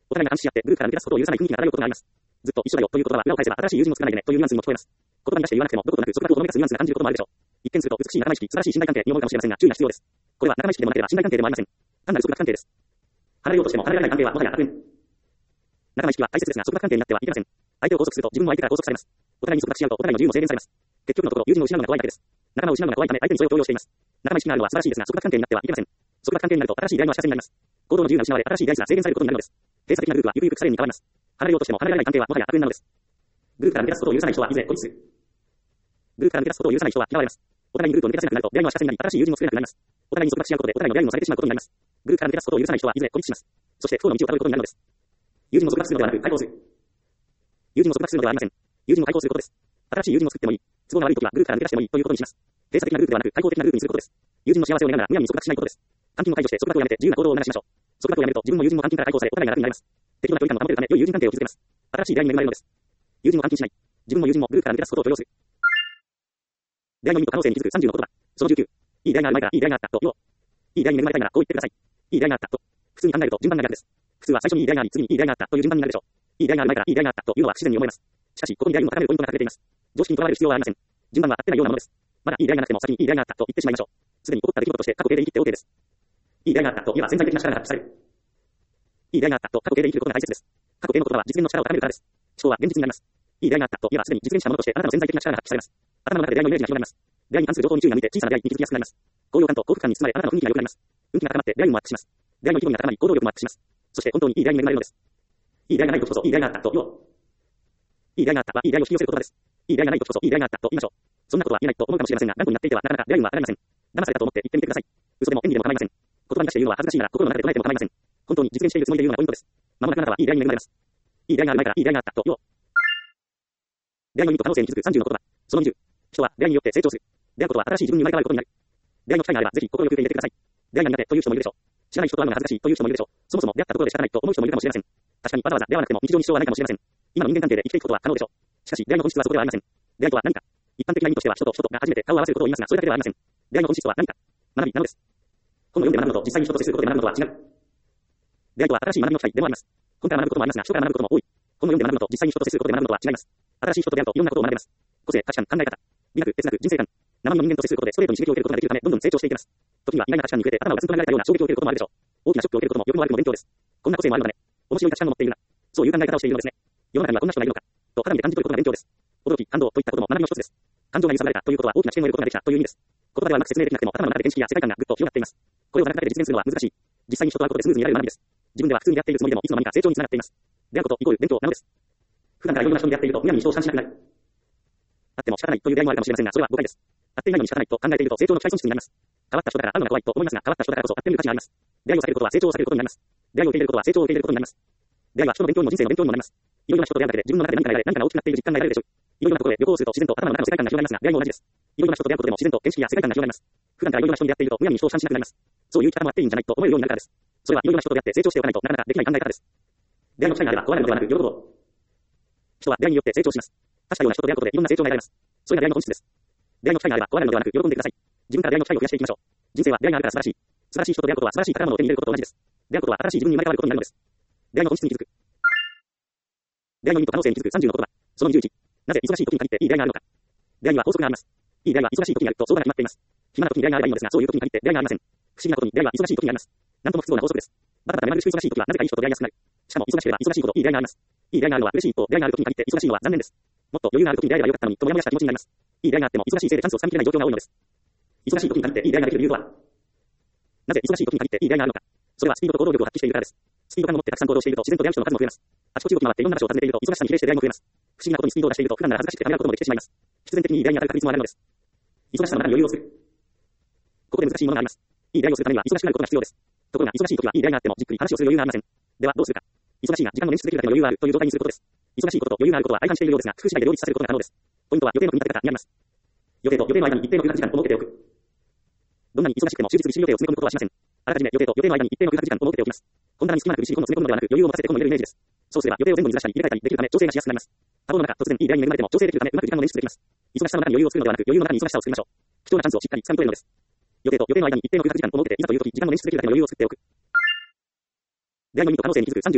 お互いが監視し合ってグループから抜け出すことを許さない雰囲気が漂うことがあります。ずっと一緒だよという言葉は裏を返せば新しい友人も作らないでねというニュアンスにも聞こえます。言葉に出して言わなくてもどことなく束縛をほのめかすニュアンスが感じることもあるでしょう。一見すると美しい仲間意識、素晴らしい信頼関係に思うかもしれませんが注意が必要です。これは仲間意識でもなければ信頼関係でもありません。単なる束縛関係です。離れようとしても離れられない関係はもはや悪縁。仲間意識は大切ですが束縛関係になってはいけません。相手を拘束すると自分も相手から拘束されます。お互いに束縛し合うとお互いの自由も制限されます。結局のところ友人を失うのが怖いだけです。仲間を失うのが怖いため相手にそれを強要しています。仲間意識があるのは素晴らしいですが束縛関係になってはいけません。束縛関係になると新しい出会いの足かせになります。行動の自由が失われ新しい出会いすら制限されることになるのです。閉鎖的なグループはゆくゆく腐れに変わります。離れようとしても離れられない関係はもはや悪縁なのです。グループから抜け出すことを許さない人はいずれ孤立する。グループから抜け出すことを許さない人は嫌われます。お互いにグループを抜け出せなくなると出会いの足かせになり新しい友人も作れなくなります。お互いに束縛し合うことでお互いの出会いもされてしまうことになります。グループから抜け出すことを許さない人はいずれ孤立します。そして不幸の道をたどることになるのです。友人を束縛するのではなく解放する。友人を束縛するのではありません。友人を解放することです。新しい友人を作ってもいい。都合が悪いときはグループから抜け出してもいいということにします。閉鎖的なグループではなく開放的なグループにすることです。友人の幸せを願うならむやみに束縛しないことです。監禁を解除して束縛をやめて自由な行動を促しましょう。束縛をやめると自分も友人も監禁から解放されお互いが楽になります。適度な距離感を保てるため良い友人関係を築けます。新しい出会いに恵まれるのです。友人を監禁しない。自分も友人もグループから抜け出すことを許容する。出会いの意味と可能性に気づく30の言葉。その19。いい出会いがある前からいい出会いがあったと言おう。いい出会いに恵まれたいならこう言ってください。いい出会いがあったと。普通に考えると順番が逆です。普通は最初にいい出会いがあり次にいい出会いがあったという順番になるでしょう。いい出会いがある前からいい出会いがあったというのは不自然に思えます。しかしここに出会いを高めるポイントが隠れています。常識にとらわれる必要はありません。順番は合ってないようなものです。まだいい出会いがなくても先にいい出会いがあったと言ってしまいましょう。すでに起こった出来事として過去形で言い切って OK です。いい出会いがあったと言えば潜在的な力が発揮される。いい出会いがあったと過去形で生きることが大切です。過去形の言葉は実現の力を高めるからです。思考は現実になります。いい出会いがあったと言えばすでに実現したものとしてあなたの潜在的な力が発揮されます。頭の中で出会いのイメージが広がります。出会いに関する情報に注意が向いて小さな出会いに気づきやすくなります。高揚感と幸福感に包まれあなたの雰囲気が良くなります。運気が高まって出会いもアップします。出会いの規模が高まり行動力もアップします。そして本当にいい出会いに恵まれるのです。いい出会いがない時こそいい出会いがあったと言おう。いい出会いがあったはいい出会いを引き寄せる言葉です。いい出会いがない時こそいい出会いがあったと言いましょう。そんなことは言えないと思うかもしれませんが頑固になっていてはなかなか出会いは現れません。騙されたと思って言ってみてください。嘘でも演技でも構いません。言葉に出して言うのは恥ずかしいなら心の中で唱えても構いません。本当に実現しているつもりで言うのがポイントです。まもなくあなたはいい出会いに恵まれます。いい出会いがある前からいい出会いがあったと言おう。出会いの意味と可能性に気づく30の言葉。その20。人は出会いによって成長する。出会うことは新しい自分に生まれ変わることになる。出会いの機会があればぜひ心よく受け入れてください。出会いが苦手という人もいるでしょう。知らない人と会うのが恥ずかしいという人もいるでしょう。そもそも出会ったところで仕方ないと思う人もいるかもしれません。確かにわざわざ出会わなくても日常に支障はないかもしれません。今の人間関係で生きていくことは可能でしょう。しかし出会いの本質はそこではありません。出会いとは何か。一般的な意味としては人と人とが初めて顔を合わせることを言いますがそれだけではありません。出会いの本質とは何か。学びなのです。本を読んで学ぶのと実際に人と接することで学ぶのとは違う。出会いとは新しい学びの機会でもあります。本から学ぶこともありますが人から学ぶことも多い。本を読んで学ぶのと実際に人と接することで学ぶのとは違います。新しい人と出会うといろんなことを学べます。個性、価値観、考え方、美学、哲学、人生観、生身の人間と接することでストレートに刺激を受けることができるためどんどん成長していきます。時には意外な価値観に触れて頭をガツンと投げられたような衝撃を受けることもあるでしょう。大きなショックを受けることも良くも悪くも勉強です。こんな個性もあるのね。面白い価値観を持っているな。そういう考え方をしているのですね。世の中にはこんな人がいるのか。と肌身で感じ取ることが勉強です。驚き、感動といったことも学びの一つです。感情が揺さぶられたということは大きな知見を得ることができたという意味です。言葉ではうまく説明できなくても頭の中で見識や世界観がぐっと広がっています。これをなかなかで実現するのは難しい。実際に人と会うことでスムーズにやれる学びです。自分では普通にやっているつもりでもいつの間にか成長につながっています。出会うことイコール勉強なのです。普段からいろいろな人に出会っているとむやみに人を監視しなくなる。あっても仕方ないという出会いもあるかもしれませんがそれは誤解です。会っていないのに仕方ないと考えていると成長の機会損失になります。変わった人だから会うのが怖いと思いますが変わった人だからこそ会ってみる価値があります。出会いを避けることは成長を避けることになります。出会いを受け入れることは成長を受け入れることになります。出会いは人の勉強にも人生の勉強にもなります。いろいろな人と出会うだけで自分の中で何かが大きくなっている実感が得られるでしょう。いろいろなところで旅行をすると自然と頭の中の世界観が広がりますが出会いも同じです。いろいろな人と出会うことでも自然と見識や世界観が広がります。普段からいろいろな人に出会っているとむやみに人を監視しなくなります。そういう生き方もあっていいんじゃないと思えるようになるからです。それはいろいろな人と出会って成長しておかないとなかなかできない考え方です。出会いの機会があれば壊れるのではなく喜ぼう。人は出会いによって成長します。確かような人と出会うことでいろんな成長が得られます。それが出会いの本質です。出会いの機会があれば壊れるのではなく喜んでください。自分から出会いの機会を増やしていきましょう。人生は出会いがあるから素晴らしい。素晴らしい人と出会うことは素晴らしい宝物を手に入れることと同じです。出会うことは新しい自分に生まれ変わることになるのです。出会いの本質に気づく。出会いの意味と可能性に気づく30の言葉。その21。なぜ忙しい時に限っていい出会いがあるのか。出会いには法則があります。いい出会いは忙しい時にあると相場が決まっています。暇な時に出会いがあればいいのですが、そういう時に限って出会いがありません。不思議なことに出会いは忙しい時にあります。なんとも不都合な法則です。バタバタ目まぐるしく忙しい時はなぜかいい人と出会いやすくなる。しかも忙しければ忙しいほどいい出会いがあります。いい出会いがあるのは嬉しい一方、出会いがある時に限って忙しいのは残念です。もっと余裕がある時に出会えばよかったのにともやもやした気持ちになります。いい出会いがあっても忙しいせいでチャンスをつかみきれない状況が多いのです。忙しい時に限っていい出会いができる理由とは。なぜ忙しい時に限っていい出会いがあるのか。それはスピードと行動力を発揮しているからです。スピード感を持ってたくさん行動していると自然と出会う人の数も増えます。あちこち動き回っていろんな場所を訪ねていると忙しさに比例して出会いも増えます。不思議なことにスピードを出していると普段なら恥ずかしくてためらうこともできてしまいます。必然的にいい出会いに当たる確率もあるのです。忙しさの中に余裕を作る。ここで難しいものがあります。いい出会いをするためには忙しくなることが必要です。ところが忙しい時はいい出会いがあってもじっくり話をする余裕がありません。ではどうするか。忙しいが時間を捻出できるだけの余裕があるという状態にすることです。忙しいことと余裕があることは相反しているようですが、工夫次第で両立させることが可能です。ポイントは予定の組み立て方にあります。予定と予定の間に一定の空白時間を設けておく。どんなに忙しくても終日に予定を詰め込むことはしません。あらかじめ予定と予定の間に一定の空白時間を設けておきます。本棚に隙間なく石を詰め込むのではなく余裕を持たせてこの入れるイメージです。そうすれば予定を全部にずらしたり入れ替えたりできるため調整がしやすくなります。多忙の中突然いい出会いに恵まれても調整できるためうまく時間を捻出できます。忙しさの中に余裕を作るのではなく余裕の中に忙しさを作りましょう。貴重なチャンスをしっかり掴み取れるのです。予定と予定の間に一定の空白時間を設けていざという時時間を捻出できるだけの余裕を作っておく。出会いの意味と可能性に気づく30の言葉。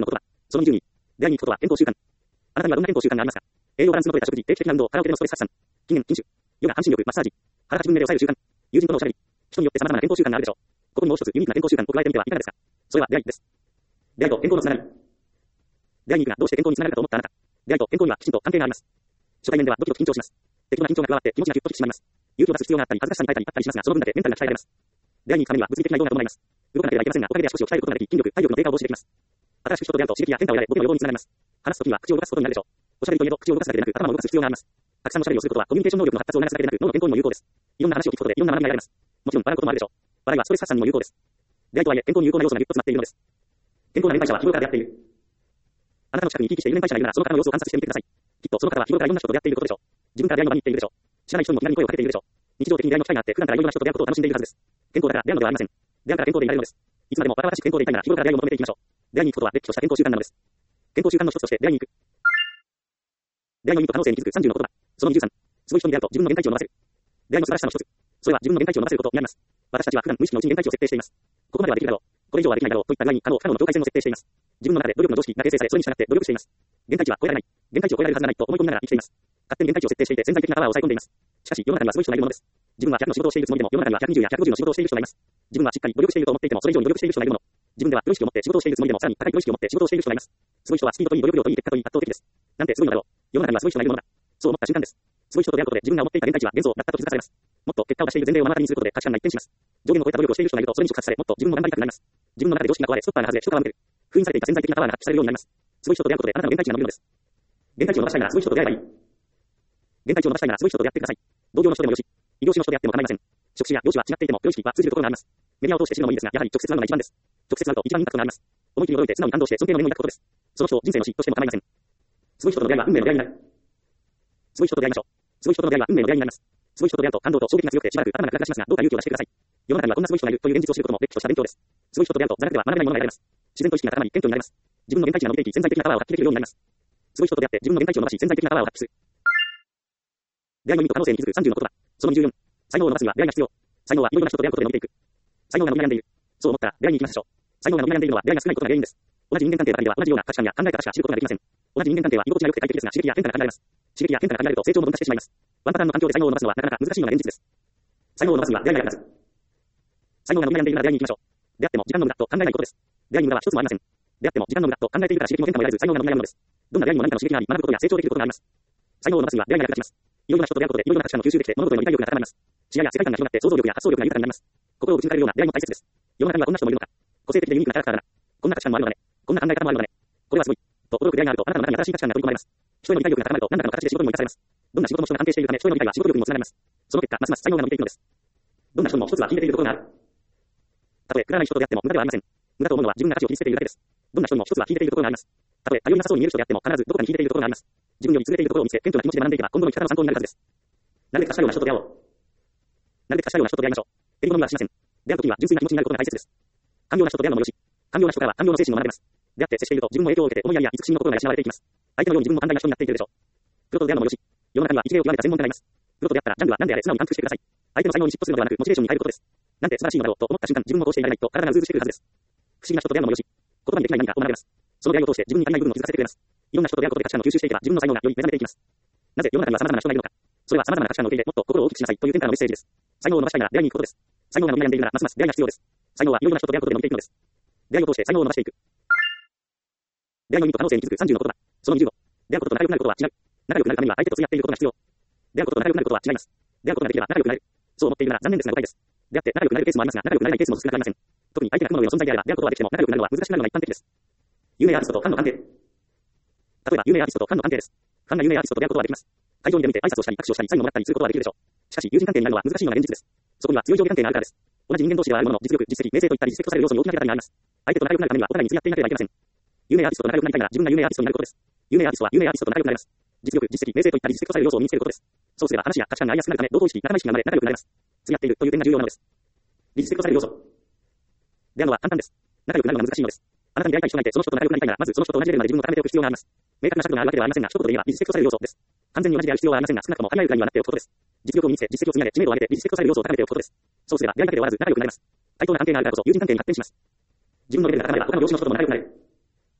その22、出会いに行くことは健康習慣。あなたにはどんな健康習慣がありますか？栄養バランスの取れた食事、定期的な運動、カラオケでのストレス発散、禁煙、飲酒、ヨガ、半身浴、マッサージ、腹八分目で抑える習慣、友人とのおしゃべり、人によって様々な健康習慣があるでしょう。ここにもう一つユニークな健康習慣を加えてみてはいかがですか？それは出会いです。出会いと健康のつながり。出会いに行くがどうして健康につながるかと思ったあなた。出会いと健康にはきちんと関係があります。初対面ではドキドキ緊張します。適度な緊張が加わって気持ちがぎゅっと引き締まります。勇気を出す必要があったり、恥ずかしさに耐えたりあったりしますが、その分だけメンタルが鍛えられます。出会いに行くためには物理的な移動が伴います。動かなければいけませんが、おかげで足腰を鍛えることができ、筋力、体力の低下を防止できます。新しく人と出会うと刺激や変化を得られ、ボケの予防につながります。話すときには口を動かすことになるでしょう。おしゃべりといえど口を動かすだけでなく、頭を動かす必要があります。たくさんおしゃべりをすることはコミュニケーション能力の発達を促すだけでなく、脳の健康にも有効です。いろんな話を聞くことでいろんな学びが得られます。もちろん笑うこともあるでしょう。笑いはストレス発散にも有効です。出会いとはいえ健康に有効な要素がぎゅっと詰まっているのです。健康な年配者は日頃から出会っている。あなたの近くに生き生きしている年配者がいるなら、その方の様子を観察してみてください。きっとその方は日頃からいろんな人と出会っていることでしょう。自分から出会いの場に行っているでしょう。知らない人にも気軽に声をかけているでしょう。日常的に出会いの機会があって、普段からいろいろな人と出会うことを楽しんでいるはずです。健康だから出会うのではありません。出会うから健康でいられるのです。いつまでもバラバラしく健康でいたいなら日頃から出会いを求めていきましょう。出会いに行くことはれっきとした健康習慣なのです。健康習慣の一つとして出会いに行く。出会いの意味と可能性に気づく30の言葉。その23。すごい人に出会うと自分の限界値を伸ばせる。出会いの素晴らしさの一つ。それは自分の限界値を伸ばせることになります。私たちは普段無意識のうちに限界値を設定しています。ここまではできるだろう。これ以上はできないだろうといった具合に可能不可能の境界線を設定しています。自分の中で努力の常識が形成され、それに従って努力しています。限界値は超えられない。限界値を超えられるはずがないと思い込みながら生きています。勝手に限界値を設定していて潜在的なパワーを抑え込んでいます。しかし世の中にはすごい人がいるものです。自分は100の仕事をしているつもりでも世の中には120や150の仕事をしている人がいます。自分はしっかり努力していると思っていてもそれ以上に努力している人がいるもの。自分ではプロ意識を持って仕事をしているつもりでもさらに高いプロ意識を持って仕事をしている人がいます。すごい人はスピードといい努力量といい結果といい圧倒的です。なんてすごいのだろう。世の中にはすごい人がいるものだ。そう思った瞬間です。すごい人と出会うことで自分が思っていた限界値は幻想だったと気づかされます。もっと結果を出している前例を目の当たりにすることで価値観が一変します。上限を超えた努力をしている人がいるとそれに触発され、もっと自分も頑張りたくなります。自分の中で常識が壊れ、ストッパーが外れ、一皮むける。封印されていた潜在的なパワーが発揮されるようになります。すごい人と出会うことであなたの限界値が伸びるのです。限界値を伸ばしたいならすごい人と出会えばいい。限界値を伸ばしたいならすごい人と出会ってください。同業の人でもよし、異業種の人であっても構いません。職種や業種は違っていても、プロ意識は通じるところがあります。メディアを通して知るのもいいですが、やはり直接会うのが一番です。直接会うと一番インパクトがあります。思い切り驚いて素直に感動して尊敬の念を抱くことです。その人を人生の師としても構いません。すごい人との出会いは運命の出会いになる。すごい人と出会いましょう。すごい人との出会いは運命の出会いになります。すごい人と出会うと感動と衝撃が強くてしばらく頭がガラガラしますが、どうか勇気を出してください。世の中にはこんなすごい人がいるという現実を知ることもれっきとした勉強です。すごい人と出会うと座学では学べないものが得られます。自然と意識が高まり謙虚になります。自分の限界値が伸びていき潜在的なパワーを発揮できるようになります。すごい人と出会って自分の限界値を伸ばし潜在的なパワーを発揮する。出会いの意味と可能性に気づく30の言葉。その24。才能を伸ばすには出会いが必要。才能はいろいろな人と出会うことで伸びていく。才能が伸び悩んでいる。そう思ったら出会いに行きましょう。才能が伸び悩んでいるのは出会いが少ないことが原因です。同じ人間関係だけでは同じような価値観や考え方しか知ることができません。同じ人間関係は居心地が良くて快適ですが刺激や変化が限られます。刺激や変化が限られると成長も鈍化してしまいます。ワンパターンの環境で才能を伸ばすのはなかなか難しいのが現実です。才能を伸ばすには出会いが役立つ。才能が伸び悩んでいるなら出会いに行きましょう。出会っても時間の無駄と考えないことです。出会いに無駄は一つもありません。出会っても時間の無駄と考えているから刺激も変化も得られず才能が伸び悩むのです。どんな出会いにも何かの刺激があり学ぶことや成長できることがあります。才能を伸ばすには出会いが役立ちます。いろいろな人と出会うことでいろいろな価値観を吸収できて物事への理解力が高まります。視野や世界観が広がって想像力や発想力が豊かになります。心を打ち抜かれるような出会いも大切です。世の中にはこんな人もいるのか。個性的でユニークなキャラクターだな。こんな価値観もあるのね。こんな考え方もあるのね。これはすごい。と驚く出会いがあるとあなたの中に新しい価値観が取り込まれます。人への理解力が高まると何らかの形で仕事にも生かされます。どんな仕事も人が関係しているため人への理解は仕事力にもつながります。その結果ますます才能が伸びていくのです。どんな人も一つは聞いているところがある。たとえくだらない人と出会っても無駄ではありません。無駄と思うのは自分が価値を切り捨てているだけです。どんな人にも一つは聞いているところがあります。たとえ頼りなさそうに見える人であっても必ずどこかに聞いているところがあります。自分より優れているところを見せ謙虚な気持ちで学んでいけば今後の生き方の参考になるはずです。なるべく賢いような人と出会おう。なるべく賢いような人と出会いましょう。手物にはしません。出会うときには純粋な気持ちになることが大切です。寛容な人と出会うのもよし、寛容な人からは寛容の精神を学べます。出会って接していると自分も影響を受けて思いやりや慈しみの心が養われていきます。相手のように自分も寛大な人になっていけるでしょう。プロと出会うのもよし、世の中には生き霊を極めた専門家がいます。プロと出会ったらジャンルは何であれ素直に反復してください。相手の才能に嫉妬するのではなくモチベーションに変えることです。なんて素晴らしいのだろうと思った瞬間自分もどうしていられないと体がうずうずしてくるはずです。不思議な人と出会うのもよし、言葉にできない何かを学べます。その出会いを通して自分に足りない部分を気づかせてくれます。いろんな人と出会うことで価値観を吸収していけば自分の才能がより目覚めていきます。なぜ世の中には様々な人がいるのか。それは様々な価値観の受け入れ、もっと心を大きくしなさいという点からのメッセージです。才能を伸ばしたいなら出会いに行くことです。才能が伸び悩んでいるならますます出会いが必要です。才能はいろいろな人と出会うことで伸びていくのです。出会いを通して才能を伸ばしていく。出会いの意味と可能性に気づく30の言葉。その25。出会うことと仲良くなることは違う。仲良くなるためには相手と付き合っていることが必要。出会うことと仲良くなることは違います。出会うことができれば仲良くなれる。そう思っているなら残念ですが誤解です。出会って仲良くなるケースもありますが仲良くなれないケースも少なくありません。特に相手が雲の上の存在であれば出会うことはできても仲良くなるのは難しくなるのが一般的です。有名アーティストとファンの関係。例えば有名アーティストとファンの関係です。ファンが有名アーティストと出会うことはできます。会場に出向いて挨拶をしたり握手をしたりサインをもらったりすることはできるでしょう。しかし友人関係になるのは難しいのが現実です。そこには強い上下関係があるからです。同じ人間同士ではあるものの実力、実績、名声といったり実績とされる要素に大きな隔たりがあります。相手と仲良くなるためにはお互いに付き合っていなければいけません。有名アーティストと仲良くなりたいなら自分が有名アーティストになることです。有名アーティストは有名アーティストと仲良くなれます。実力、実績、名声といったり実績とされる要素を身につけることです。そうすれば話や価値観が合いやすくなるため同等意識、仲間意識が生まれ仲良くなれます。付き合っているという点が重要なのです。実績とされる要素。出会うのは簡単です。仲良くなるのが難しいのです。あなたに出会いたい人がいてその人と仲良くなりたいならまずその人と同じレベルまで自分を高めておく必要があります。明確な尺度があるわけではありませんが一言で言えば実績とされる要素です。完全に同じである必要はありませんが少なくともあり得るぐらいにはなっておくことです。実力を身につけ、実績を積み上げ、知名度を上げて実績とされる要素を高めておくことです。そうすれば出会いだけで終わらず仲良くなります。対等な関係があるからこそ友人関係に発展します。自分のレベルが高まれば他の業種の人とも仲良くなれる。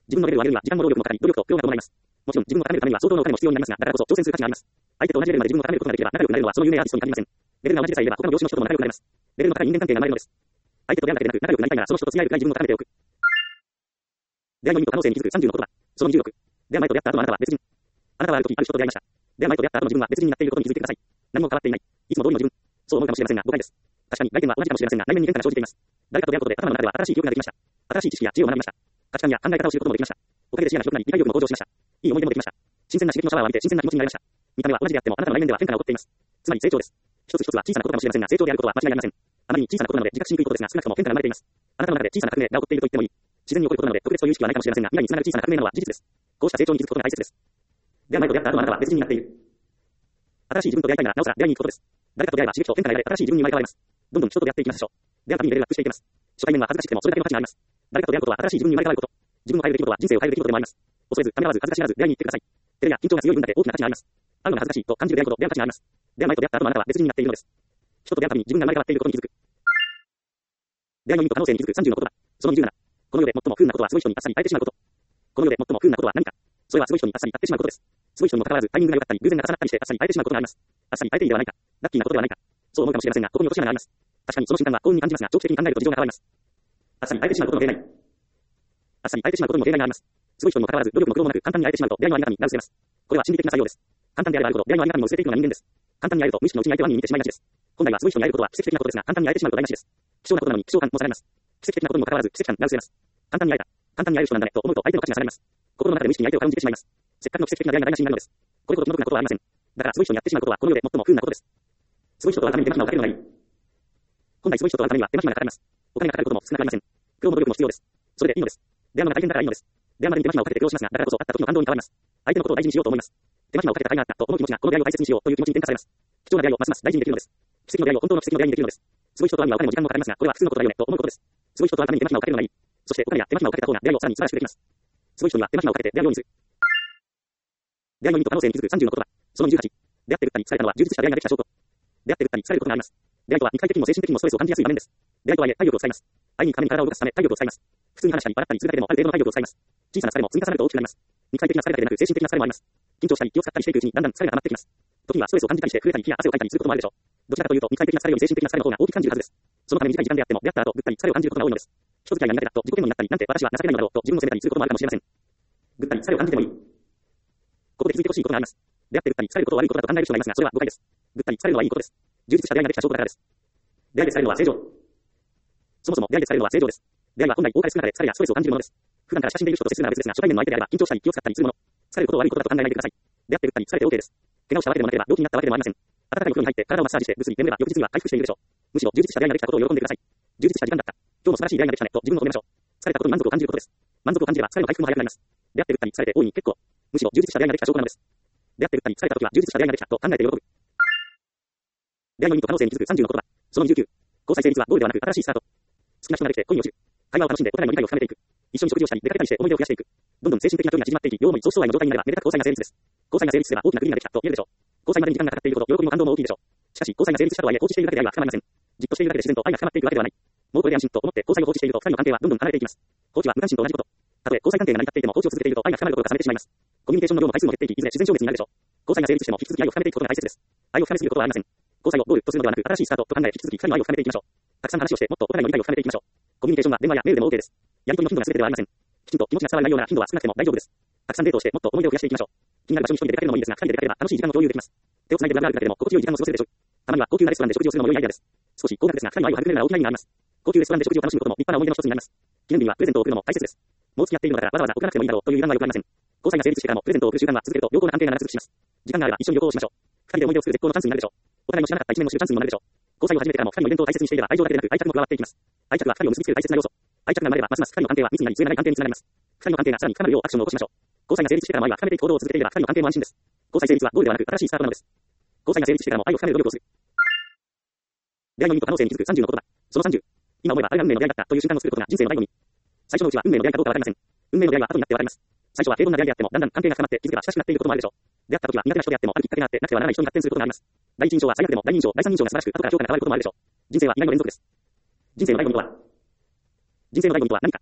自分のレベルを上げるには、時間も労力もかかり、努力と強が伴います。もちろん、自分を高めるためには相当のお金も必要になりますが、だからこそ挑戦する価値があります。相手と同じレベルまで自分を高めることができれば、仲良くなれるのはその有名アーティストに限りません。レベルが同じでさえいれば、他の業種の人とも仲良くなれます。レベルの高い人間関係が生まれるのです。相手と出会うだけでなく、仲良くなりたいなら、その人と付き合えるくらい自分を高めておく。出会いの意味と可能性に気づく30の言葉。その26。出会い前と出会った後のあなたは別人。あなたはある時ある人と出会いました。出会い前と出会った後の自分は別人になっていることに気づいてください。何も変わっていない。いつも通りの自分。そう思うかもしれませんが、誤解です。確かに、外見は同じかもしれませんが、内面に変化が生じています。誰かと出会うことで、頭の中では新しい記憶ができました。新しい知識や知恵を学びました。価値観や考え方を知ることもできました。おかげで視野が広くなり、理解力も向上しました。いい思い出もできました。新鮮な刺激のシャワーを浴びて新鮮な気持ちになりました。見た目は同じであっても、あなたの内面では変化が起こっています。つまり成長です。一つ一つは小さなことかもしれませんが、成長であることは間違いありません。あまりに小さなことなので自覚しにくいことですが、少なくとも変化が生まれています。あなたの中で小さな革命が起こっていると言ってもいい。自然に起こることなので、特別という意識はないかもしれませんが、未来につながる小さな革命なのは事実です。こうした成長に気づくことが大切です。出会い前と出会った後のあなたは別人になっている。新しい自分と出会いたいなら、なおさら出会いに行くことです。誰かと出会えば刺激と変化が得られ、新しい自分に生まれ変わります。どんどん人と出会っていきましょう。出会うたびにレベルアップしていきます。初対面は恥ずかしくてもそれだけの価値があります。誰かと出会うことは新しい自分に生まれ変わること。自分を変える出来事は人生を変える出来事でもあります。恐れず、ためらわず、恥ずかしがらず、出会いに行ってください。照れや緊張が強い分だけ大きな価値があります。会うのが恥ずかしいと感じる出会うこと、出会う価値があります。出会い前と出会った後のあなたは別人になっているのです。人と出会うたびに自分が生まれ変わっていることに気づく。出会いの意味と可能性に気づく30の言葉。その27。この世で最も不運なことはすごい人にあっさり会えてしまうこと。この世で最も不運なことは何か。それはすごい人にあっさり会ってしまうことです。すごい人にもかかわらずタイミングが良かったり、偶然が重なったりしてあっさり会えてしまうことがあります。あっさり会えていいではないか。ラッキーなことではないか。そう思うかもしれませんが、ここに落とし穴があります。確かにその瞬間は幸運に感じますが、長期的に考えると事情が変わります。あっさり会えてしまうことの例外。あっさり会えてしまうことにも例外があります。すごい人にもかかわらず、努力も苦労もなく簡単に会えてしまうと、出会いのありがたみが薄れます。これは心理的な作用です。簡単であればあるほど、出会いのありがたみも薄れていくのが人間です。簡単に会えると無意識のうちに相手は見てしまいがちです。本来はすごい人に会えることは奇跡的なことですが、簡単に会えてしまうと台無しです。貴重なことなのに希少感もされます。奇跡的なことにもかかわらず、奇跡感が薄れます。簡単に会えた。簡単に会える人なんだねと思うと相手の価値が下がります。心の中で無意識に相手を軽んじてしまいます。せっかくの奇跡的な出会いが台無しになるのです。これほど気の毒なことはありません。だからすごい人に会ってしまうことはこの世で最も不運なことです。すごい人と会うために手間暇をかけるのがいい。本来すごい人と会うためには手間暇がかかります。お金がかかることも少なくありません。苦労も努力も必要です。それでいいのです。出会うのが大変だからいいのです。出会うまでに手間暇をかけて苦労しますが、だからこそ会った時の感動に変わります。相手のことを大事にしようと思います。手間暇をかけた甲斐があったと思う気持ちがこの出会いを大切にしようという気持ちに転化されます。貴重な出会いをますます大事にできるのです。奇跡の出会いを本当の奇跡の出会いにできるのです。すごい人と会うにはお金も時間もかかりますが、これは普通のことだよねと思うことです。すごい人と会うために手間暇をかけるのがいい。そしてお金や手間暇をかけた方が出会いをさらに素晴らしくできます。すごい人には手間暇をかけて出会うようにする。出会いの意味と可能性に気づく30の言葉。その28。出会ってるったり疲れたのは充実した出会いができた証拠。出会ってるったり疲れることがあります。出会いとは肉体的にも精神的にもストレスを感じやすい場面です。出会いとはいえ体力を使います。会いに行くために体を動かすため体力を使います。普通に話したり笑ったりするだけでもある程度の体力を使います。小さな疲れも積み重ねると大きくなります。肉体的な疲れだけでなく精神的な疲れもあります。緊張したり気を使ったりしていくうちにだんだん疲れが溜まってきます。時にはストレスを感じたりして震えたり気や汗をかいたりすることもあるでしょう。どちらかというと肉体的な疲れより精神的な疲れの方が大きく感じるはずです。そのため短い時間であっても出会った後ぐったり疲れを感じることが多いのです。人付き合いが苦手だと自己嫌悪になったり、なんて私は情けないのだろうと自分を責めたりすることもあるかもしれません。ぐったり疲れを感じてもいい。ここで気づいてほしいことがあります。出会ってぐったり疲れることを悪いことだと考える人がいますが、それは誤解です。ぐったり疲れるのはいいことです。充実した出会いができた証拠だからです。出会いで疲れるのは正常。そもそも出会いで疲れるのは正常です。出会いは本来多かれ少なかれ疲れやストレスを感じるものです。普段から親しんでいる人と接するなら別ですが、初対面の相手であれば緊張したり気を使ったりするもの。疲れることを悪いことだと考えないでください。出会ってぐったり疲れて OK です。怪我をしたわけでもなければ病気になったわけでもありません。温かいお風呂に入って体をマッサージしてぐっすり眠れば翌日には回復しているでしょう。むしろ充実した出会いができたことを喜んでください。充実した時間だった。今日も素晴らしい出会いができたねと自分を褒めましょう。疲れたことに満足を感じることです。満足を感じれば疲れの回復も早くなります。出会ってぐったり疲れて大いに結構。むしろ充実した出会いができた証拠なのです。出会ってぐったり疲れた時は充実した出会いができたと考えて喜ぶ。出会いの意味と可能性に気づく30の言葉。その29。交際成立はゴールではなく新しいスタート。好きな人ができて恋に落ちる。会話を楽しんでお互いの理解を深めていく。一緒に食事をしたり出かけたりして思い出を増やしていく。どんどん精神的な距離が縮まっていき、両思い相思相愛の状態になればめでたく交際が成立です。交際が成立すれば大きな国ができたと言えるでしょう。交際までに時間がかかっているほど喜びも感動も大きいでしょう。しかし交際が成立したとはいえ放置しているだけで愛は深まりません。じっとしているだけで自然と愛が深まっていくわけではない。もうこれで安心と思って交際を放置していると二人の関係はどんどん離れていきます。放置は無関心と同じこと。たとえ交際関係が成り立っていても放置を続けていると愛が深まることが重ねてしまいます。コミュニケーションの量も回数も減っていき、いずれ自然消滅になるでしょう。交際が成立しても引き続き愛を深めていくことが大切です。愛を深めすぎることはありません。交際をゴールとするのではなく新しいスタートと考え引き続き二人の愛を深めていきましょう。たくさん話をしてもっとお互いの理解を深めていきましょう。コミュニケーションは電話やメールでも OK です。やり取りの頻度が全てではありません。きちんと気持ちが伝わる内容なら頻度は少なくても大丈夫です。たくさんデートをしてもっと思い出を増やしていきましょう。気になる場所に一人で出かけるのもいいですが、二人で出かければ楽しい時間を共有できます。手をつないでブラブラ歩くだけでも心地よい時間を過ごせるでしょう。たまには高級なレストランで食事をするのも良いアイデアです。少し高額ですが、二人の愛を育めるなら大きな意味があります。高級レストランで食事を楽しむことも立派な思い出の一つになります。記念日にはプレゼントを送るのも大切です。もう付き合っているのだからわざわざ送らなくてもいいだろうという油断はよくありません。交際が成立してからもプレゼントを送る習慣は続けると良好な関係が長続きします。時間があれば一緒に旅行をしましょう。二人で思い出を作る絶好のチャンスになるでしょう。お互いの知らなかった一面を知るチャンスにもなるでしょう。交際を始めてからも二人のイベントを大切にしていれば愛情だけでなく愛着も加わっていきます。愛着は二人を結びつける大切な要素。愛着が生まれればますます二人の関係は密になり、末永い関係につながります。二人の関係がさらに深まるようアクションを起こしましょう。交際が成立してからも愛は深めていく行動を続けていれば二人の関係も安心です。交際成立はゴールではなく新しいスタートなのです。交際が成立してからも愛を深める努力をする。出会いの意味と可能性に気づく30の言葉。その30。今思えばあれが運命の出会いだったという瞬間を作ることが人生の醍醐味。最初のうちは運命の出会いかどうかわかりません。運命の出会いは後になってわかります。最初は平凡な出会いであってもだんだん関係が深まって気づけば親しくなっていることもあるでしょう。出会った時は苦手な人であってもあるきっかけがあってなくてはならない人に発展することがあります。第一印象は最悪でも第二印象、第三印象が素晴らしく後から評価が変わることもあるでしょう。人生は意外の連続です。人生の醍醐味とは何か。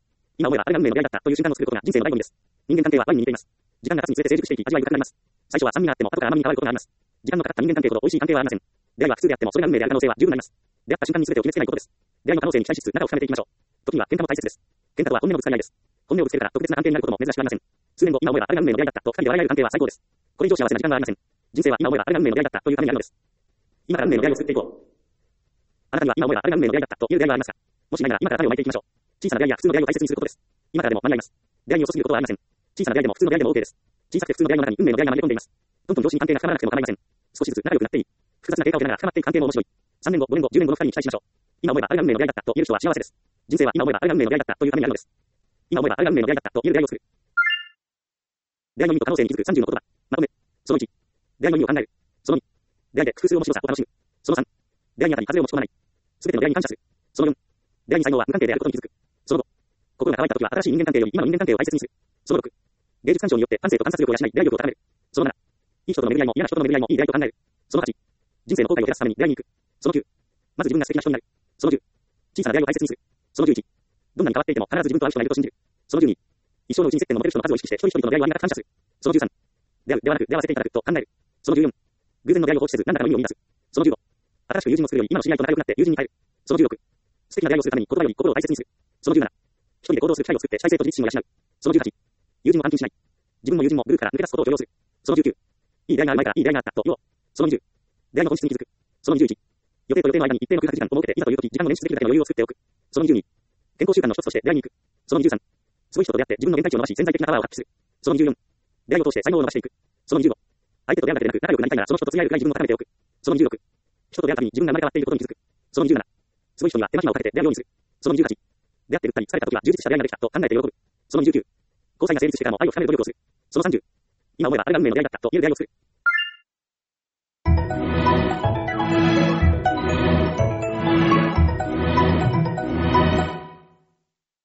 今思えばあれが運命の出会いだったという瞬間を作ることが人生の醍醐味です。人間関係はワインに似ています。時間が経つにつれて成熟していき、味わい深くなります。最初は酸味があっても後から甘みに変わることがあります。時間のかかった人間関係ほど美味しい関係はありません。出会いは普通であってもそれが運命である可能性は十分あります。出会った瞬間に全てを決めつけないことです。出会いの可能性に期待しつつ仲を深めていきましょう。時には喧嘩も大切です。喧嘩とは本音のぶつかり合いです。本音をぶつけるから特別な関係になることも珍しくありません。数年後、今思えばあれが運命の出会いだったと二人で笑い合える関係は最高です。これ以上幸せな時間はありません。人生は今思えばあれが運命の出会いだったというためにあるのです。今から運命の出会いを作っていこう。あなたには今思えばあれが運命の出会いだったという出会いはありますか？もしないなら今から種をまいていきましょう。小さな出会いや普通の出会いを大切にすることです。今からでも間に合います。出会いに遅すぎることはありません。小さな出会いでも普通の出会いでも OK です。小さくて普通の出会いの中に運命の出会いが紛れ込んでいます。どんどん両親関係が深まらなくても構いません。少しずつ仲良くなっていい。複雑な経過を経ながら深まっていく関係も面白い。3年後、5年後、10年後の2人に期待しましょう。今思えばあれが運命の出会いだったと言える人は幸せです。人生は今思えばあれが運命の出会いだったというためにあるのです。今思えばあれが運命の出会いだったと言える出会いを作る。出会いの意味と可能性に気づく30の言葉。まとめ。その1。出会いの意味を考える。その2。出会いで複数面白さを楽しむ。その3。出会いにあたり風を持ち込まない。すべての出会いに感謝する。その4。出会いに才能は無関係であることに気づく。その5。心が乾いた時は新しい人間関係より今の人間関係を大切にする。その6。芸術鑑賞によって感性と観察力を養い出会い力を高める。その7。いい人との巡り合いも嫌な人との巡り合いもいい出会いと考える。その8。人生の後悔を減らすために出会いに行く。その9。まず自分が素敵な人になる。その10。小さな出会いを大切にする。その11。どんなに変わっていても必ず自分と合う人がいると信じる。その12。一生のうちに接点の持てる人の数を意識して一人一人との出会いをありがたく感謝する。その13。出会うではなく出会わせていただくと考える。その14。偶然の出会いを放置せず何らかの意味を見出す。その15。新しく友人を作るより今の知り合いと仲良くなって友人に変える。その16。素敵な出会いをするために言葉より心を大切にする。その17。一人で行動する機会を作って主体性と自立心を養う。その18。友人を監禁しない。自分も友人もグループから抜け出すことを許容する。その19。いい出会いがある前からいい出会いがあったと言おう。その20。出会いの本質に気づく。その21。予定と予定の間に一定の空白時間を設けていざという時時間を捻出できるだけの余裕を作っておく。その22。健康習慣の一つとして出会いに行く。その23。すごい人と出会って自分の限界値を伸ばし潜在的なパワーを発揮する。その24。出会いを通して才能を伸ばしていく。その25。相手と出会うだけでなく仲良くなりたいならその人と付き合えるくらい自分を高めておく。その26。人と出会うたびに自分が生まれ変わっていることに気づく。その27。すごい人には手間暇をかけて出会うようにする。その28。出会ってるったり疲れた時は充実した出会いができたと考えて喜ぶ。その29。交際が成立してからも愛を深める努力をする。その30。今思えばあれが運命の出会いだったと言える出会いを作る。